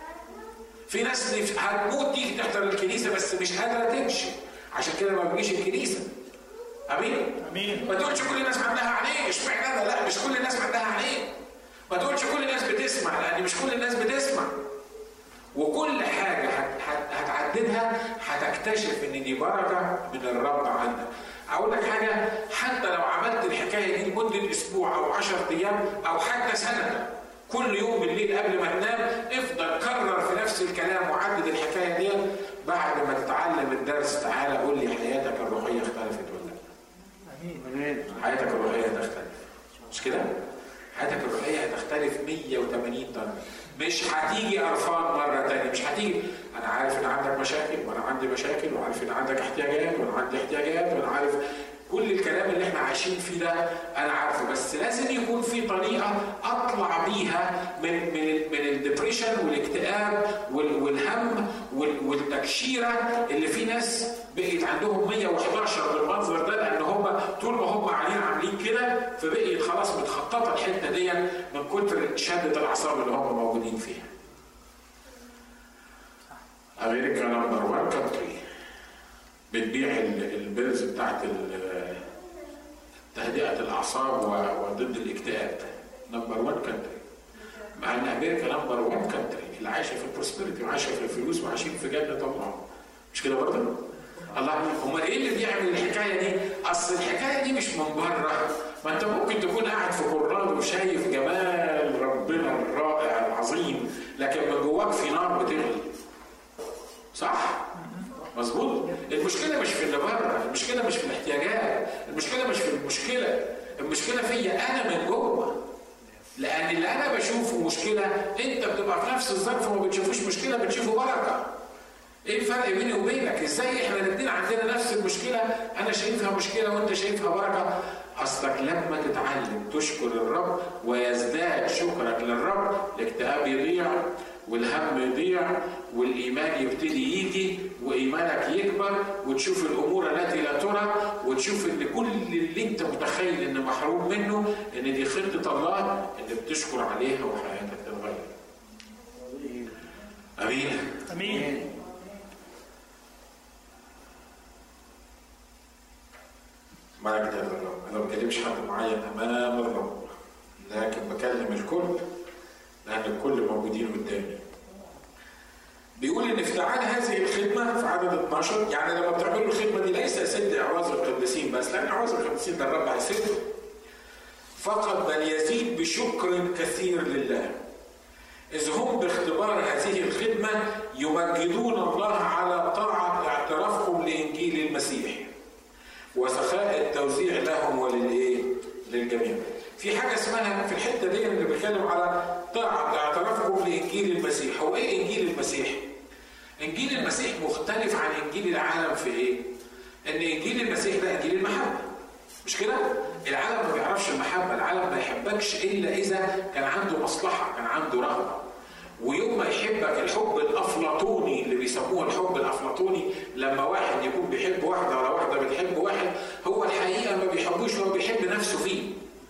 في ناس هتموت تيجي تحضر الكنيسه بس مش قادره تمشي، عشان كده ما بتجيش الكنيسه. امين. امين. ما تقولش كل الناس عندها عينين اشمعنى انا؟ لا، مش كل الناس عندها عينين. ما تقولش كل الناس بتسمع لان مش كل الناس بتسمع. وكل حاجه هتعددها هتكتشف ان دي بركه من الرب عندك. اقول لك حاجه، حتى لو عملت الحكايه دي لمده اسبوع او عشرة ايام او حتى سنه، كل يوم بالليل قبل ما تنام افضل كرر في نفس الكلام وعدد الحكايه دي. بعد ما تتعلم الدرس تعالى قول لي حياتك الروحيه اختلفت ولا لا؟ امين. حياتك الروحيه هتختلف، مش كده؟ حياتك الروحيه هتختلف مية وتمانين درجه. مش هتيجي قرفان مره ثانيه، مش هتيجي انا عارف ان عندك مشاكل وانا عندي مشاكل وعارف ان عندك احتياجات وانا عندي احتياجات وانا عارف كل الكلام اللي احنا عايشين فيه ده انا عارفه، بس لازم يكون في طريقه اطلع بيها من من من الدبريشن والاكتئاب والهم والتكشيره اللي في ناس بقيت عندهم مية وحداشر بالمنظر ده، لان هم طول ما هم قاعدين عاملين كده فبقيت خلاص متخططه الحته دي من كتر شده الاعصاب اللي هم موجودين فيها. امريكا نمبر واحد كونتري بتبيع البيلز بتاعت تهدئه الاعصاب وضد الاكتئاب. نمبر واحد كونتري، مع ان امريكا نمبر واحد كونتري اللي عايشه في البروسبرتي وعايشه في الفلوس وعايشين في جنه طبعا. مش كده برضه؟ الله، امال ايه اللي بيعمل الحكايه دي؟ اصل الحكايه دي مش من بره. ما انت ممكن تكون قاعد في كورنادو وشايف جمال ربنا ربنا الرائع العظيم، لكن من جواك في نار بتغلي. صح؟ مظبوط؟ المشكله مش في اللي بره، المشكله مش في الاحتياجات، المشكله مش في المشكله، المشكله فيا انا من جوه. لان اللي انا بشوفه مشكله انت بتبقى في نفس الظرف وما بتشوفوش مشكله، بتشوفه بركه. ايه الفرق بيني وبينك؟ ازاي احنا الاثنين عندنا نفس المشكله، انا شايفها مشكله وانت شايفها بركه؟ اصلك لما تتعلم تشكر الرب ويزداد شكرك للرب، الاكتئاب يضيع والهم يضيع والايمان يبتدي يجي وايمانك يكبر وتشوف الامور التي لا ترى، وتشوف ان كل اللي انت متخيل ان محروم منه ان دي خطه الله اللي بتشكر عليها وحياتك تتغير. امين امين. مجد للرب. انا ما بكلمش حد معين امام الرب، لكن بكلم الكل لان الكل موجودين قدامي. بيقول ان افتعال هذه الخدمه في عدد اتناشر، يعني لما بتعملوا الخدمه دي ليس سد اعواز القديسين بس، لان اعواز القديسين ده الرب هيسده فقط، بل يزيد بشكر كثير لله، إذ هم باختبار هذه الخدمه يمجدون الله على طاعه اعترافكم لانجيل المسيح وسخاء التوزيع لهم وللايه؟ للجميع. في حاجه اسمها في الحته دي اللي بيتكلم على طاعه اعترافكم لانجيل المسيح. هو ايه انجيل المسيح؟ انجيل المسيح مختلف عن انجيل العالم في ايه؟ ان انجيل المسيح ده انجيل المحبه. مش كده؟ العالم ما بيعرفش المحبه، العالم ما يحبكش الا اذا كان عنده مصلحه، كان عنده رغبه. ويوم ما يحبك الحب الافلاطوني اللي بيسموه الحب الافلاطوني، لما واحد يكون بيحب واحده ولا واحده بتحب واحد، هو الحقيقه ما بيحبوش، هو بيحب نفسه فيه.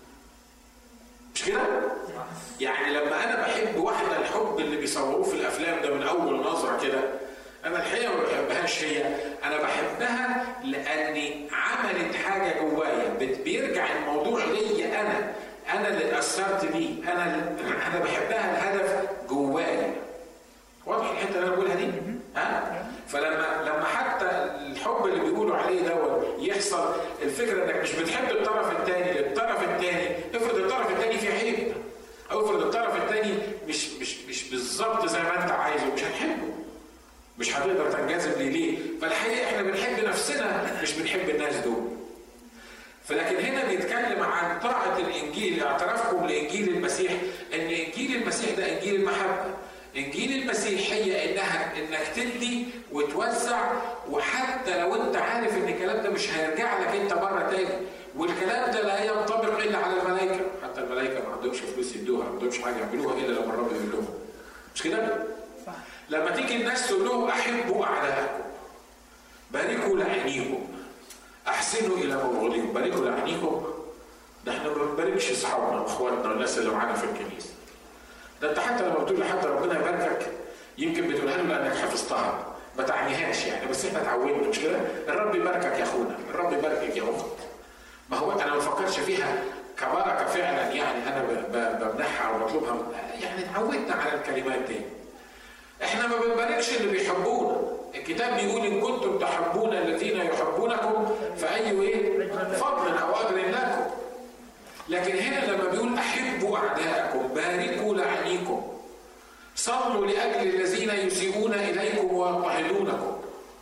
مش كده؟ يعني لما انا بحب واحده، الحب اللي بيصوروه في الافلام ده من اول نظره كده، انا الحقيقه ما بحبهاش هي، انا بحبها لاني عملت حاجه جوايا، بيرجع الموضوع ليا انا، انا اللي اتاثرت بيه، انا انا بحبها الهدف جوايا. واضح الحته اللي انا بقولها دي؟ ها؟ فلما لما حتى الحب اللي بيقولوا عليه دوت يحصل، الفكره انك مش بتحب الطرف الثاني، الطرف الثاني افرض الطرف الثاني فيه عيب، او افرض الطرف الثاني مش مش مش بالظبط زي ما انت عايزه، مش هتحبه، مش هتقدر تنجذب ليه. ليه؟ فالحقيقه احنا بنحب نفسنا مش بنحب الناس دول. فلكن هنا بيتكلم عن طاعه الانجيل، اعترافكم لانجيل المسيح، ان انجيل المسيح ده انجيل المحبه. انجيل المسيح هي انها انك تدي وتوزع، وحتى لو انت عارف ان الكلام ده مش هيرجع لك انت مره تاني، والكلام ده لا ينطبق الا على الملائكه، حتى الملائكه ما عندهمش فلوس يدوها، ما عندهمش حاجه يعملوها الا لما الرب يقول لهم. مش كده؟ صح. لما تيجي الناس تقول لهم احبوا اعداءكم، باركوا لعينيكم، احسنوا الى مبغضيكم، باركوا لعينيكم، ده احنا ما بنباركش اصحابنا واخواتنا والناس اللي معانا في الكنيسه. ده انت حتى لما بتقول لحد ربنا يباركك يمكن بتقولها له لانك حفظتها، ما تعنيهاش يعني، بس احنا اتعودنا. مش كده؟ الرب يباركك يا اخونا، الرب يباركك يا اخت. ما هو انا ما بفكرش فيها كبركه فعلا، يعني انا بمنحها او بطلبها، يعني اتعودنا على الكلمات دي. احنا ما بنباركش اللي بيحبونا. الكتاب بيقول ان كنتم تحبون الذين يحبونكم فاي ايه؟ فضل او اجر لكم. لكن هنا لما بيقول احبوا اعداءكم، باركوا لعينيكم، صلوا لاجل الذين يسيئون اليكم ويضطهدونكم.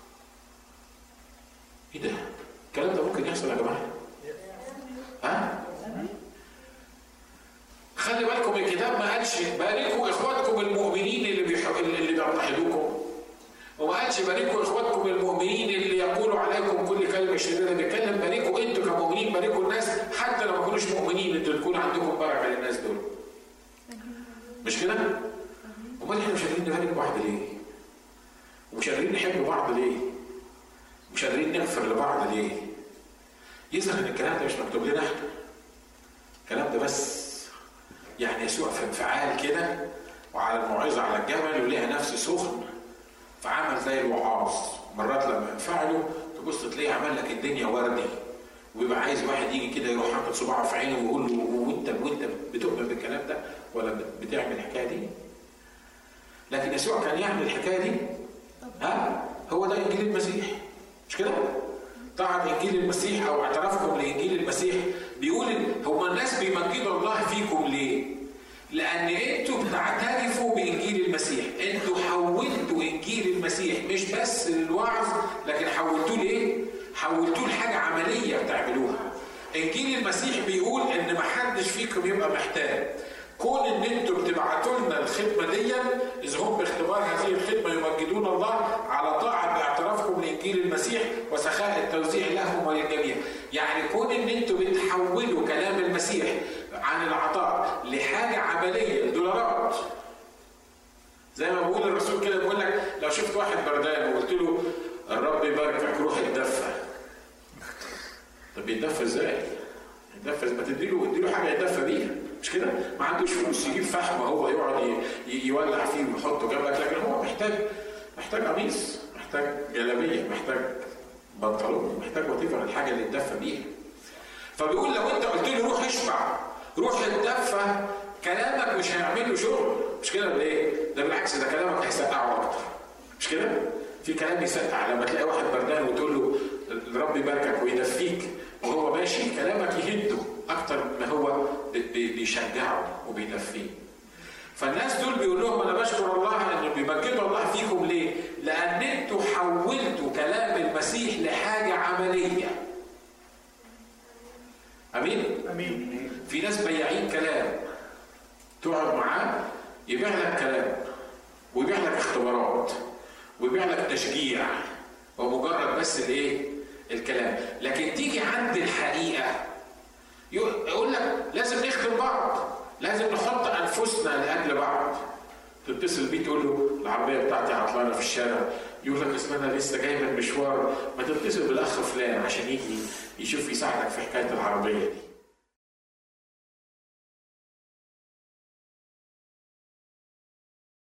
ايه ده؟ الكلام ده ممكن يحصل يا جماعه؟ ها؟ خلي بالكم الكتاب ما قالش باركوا اخواتكم المؤمنين اللي بيحب اللي بيضطهدوكم، وما قالش باركوا اخواتكم المؤمنين اللي يقولوا عليكم كل كلمه شريره. بيتكلم باركوا انتوا كمؤمنين، باركوا الناس حتى لو ما كانوش مؤمنين، انتوا تكون عندكم بركه للناس دول. مش كده؟ امال احنا مش قادرين نبارك بعض ليه؟ ومش قادرين نحب بعض ليه؟ ومش قادرين نغفر لبعض ليه؟ يظهر ان الكلام ده مش مكتوب لنا احنا. الكلام ده بس يعني يسوع في انفعال كده وعلى الموعظه على الجبل وليها نفس سخن، فعمل زي الوعاظ. مرات لما ينفعلوا تبص تلاقيه عمل لك الدنيا وردي، ويبقى عايز واحد يجي كده يروح حاطط صباعه في عينه ويقول له وانت وانت بتؤمن بالكلام ده ولا بتعمل الحكايه دي؟ لكن يسوع كان يعمل الحكايه دي. ها؟ هو ده انجيل المسيح. مش كده؟ طاعة انجيل المسيح او اعترافكم لانجيل المسيح. بيقول هما الناس بيمجدوا الله فيكم ليه؟ لان انتوا بتعترفوا بانجيل المسيح، انتوا حولتوا انجيل المسيح مش بس للوعظ، لكن حولتوه لايه؟ حولتوه لحاجه عمليه بتعملوها. انجيل المسيح بيقول ان ما حدش فيكم يبقى محتاج. كون ان انتوا بتبعتوا لنا الخدمه دي، اذ هم باختبار هذه الخدمه يمجدون الله على طاعه باعترافكم لانجيل المسيح وسخاء التوزيع لهم وللجميع. يعني كون ان انتوا بتحولوا كلام المسيح عن العطاء لحاجه عمليه، دولارات. زي ما بقول الرسول كده، بيقول لك لو شفت واحد بردان وقلت له الرب يباركك روح اتدفى. طب يتدفى ازاي؟ يتدفى ما تديله اديله حاجه يتدفى بيها، مش كده؟ ما عندوش فلوس يجيب فحم هو يقعد يولع فيه ويحطه جنبك، لكن هو محتاج محتاج قميص، محتاج جلابيه، محتاج بنطلون، محتاج وظيفه الحاجه اللي يتدفى بيها. فبيقول لو انت قلت له روح اشبع، روح اتدفى، كلامك مش هيعمل له شغل، مش كده ولا ايه؟ ده بالعكس، ده كلامك هيسقعه اكتر، مش كده؟ في كلام يسقع لما تلاقي واحد بردان وتقول له الرب يباركك ويدفيك وهو ماشي، كلامك يهده اكتر ما هو بيشجعه وبيدفيه. فالناس دول بيقول لهم انا بشكر الله ان بيمجدوا الله فيكم. ليه؟ لان انتوا حولتوا كلام المسيح لحاجه عمليه. امين؟ امين. في ناس بياعين كلام، تقعد معاه يبيع لك كلام ويبيع لك اختبارات ويبيع لك تشجيع ومجرد بس الايه؟ الكلام. لكن تيجي عند الحقيقه يقول لك لازم نخدم بعض، لازم نحط انفسنا لاجل بعض. تتصل بيه تقول له العربيه بتاعتي عطلانه في الشارع، يقول لك اسم انا لسه جاي من مشوار، ما تتصل بالاخ فلان عشان يجي يشوف يساعدك في حكايه العربيه دي.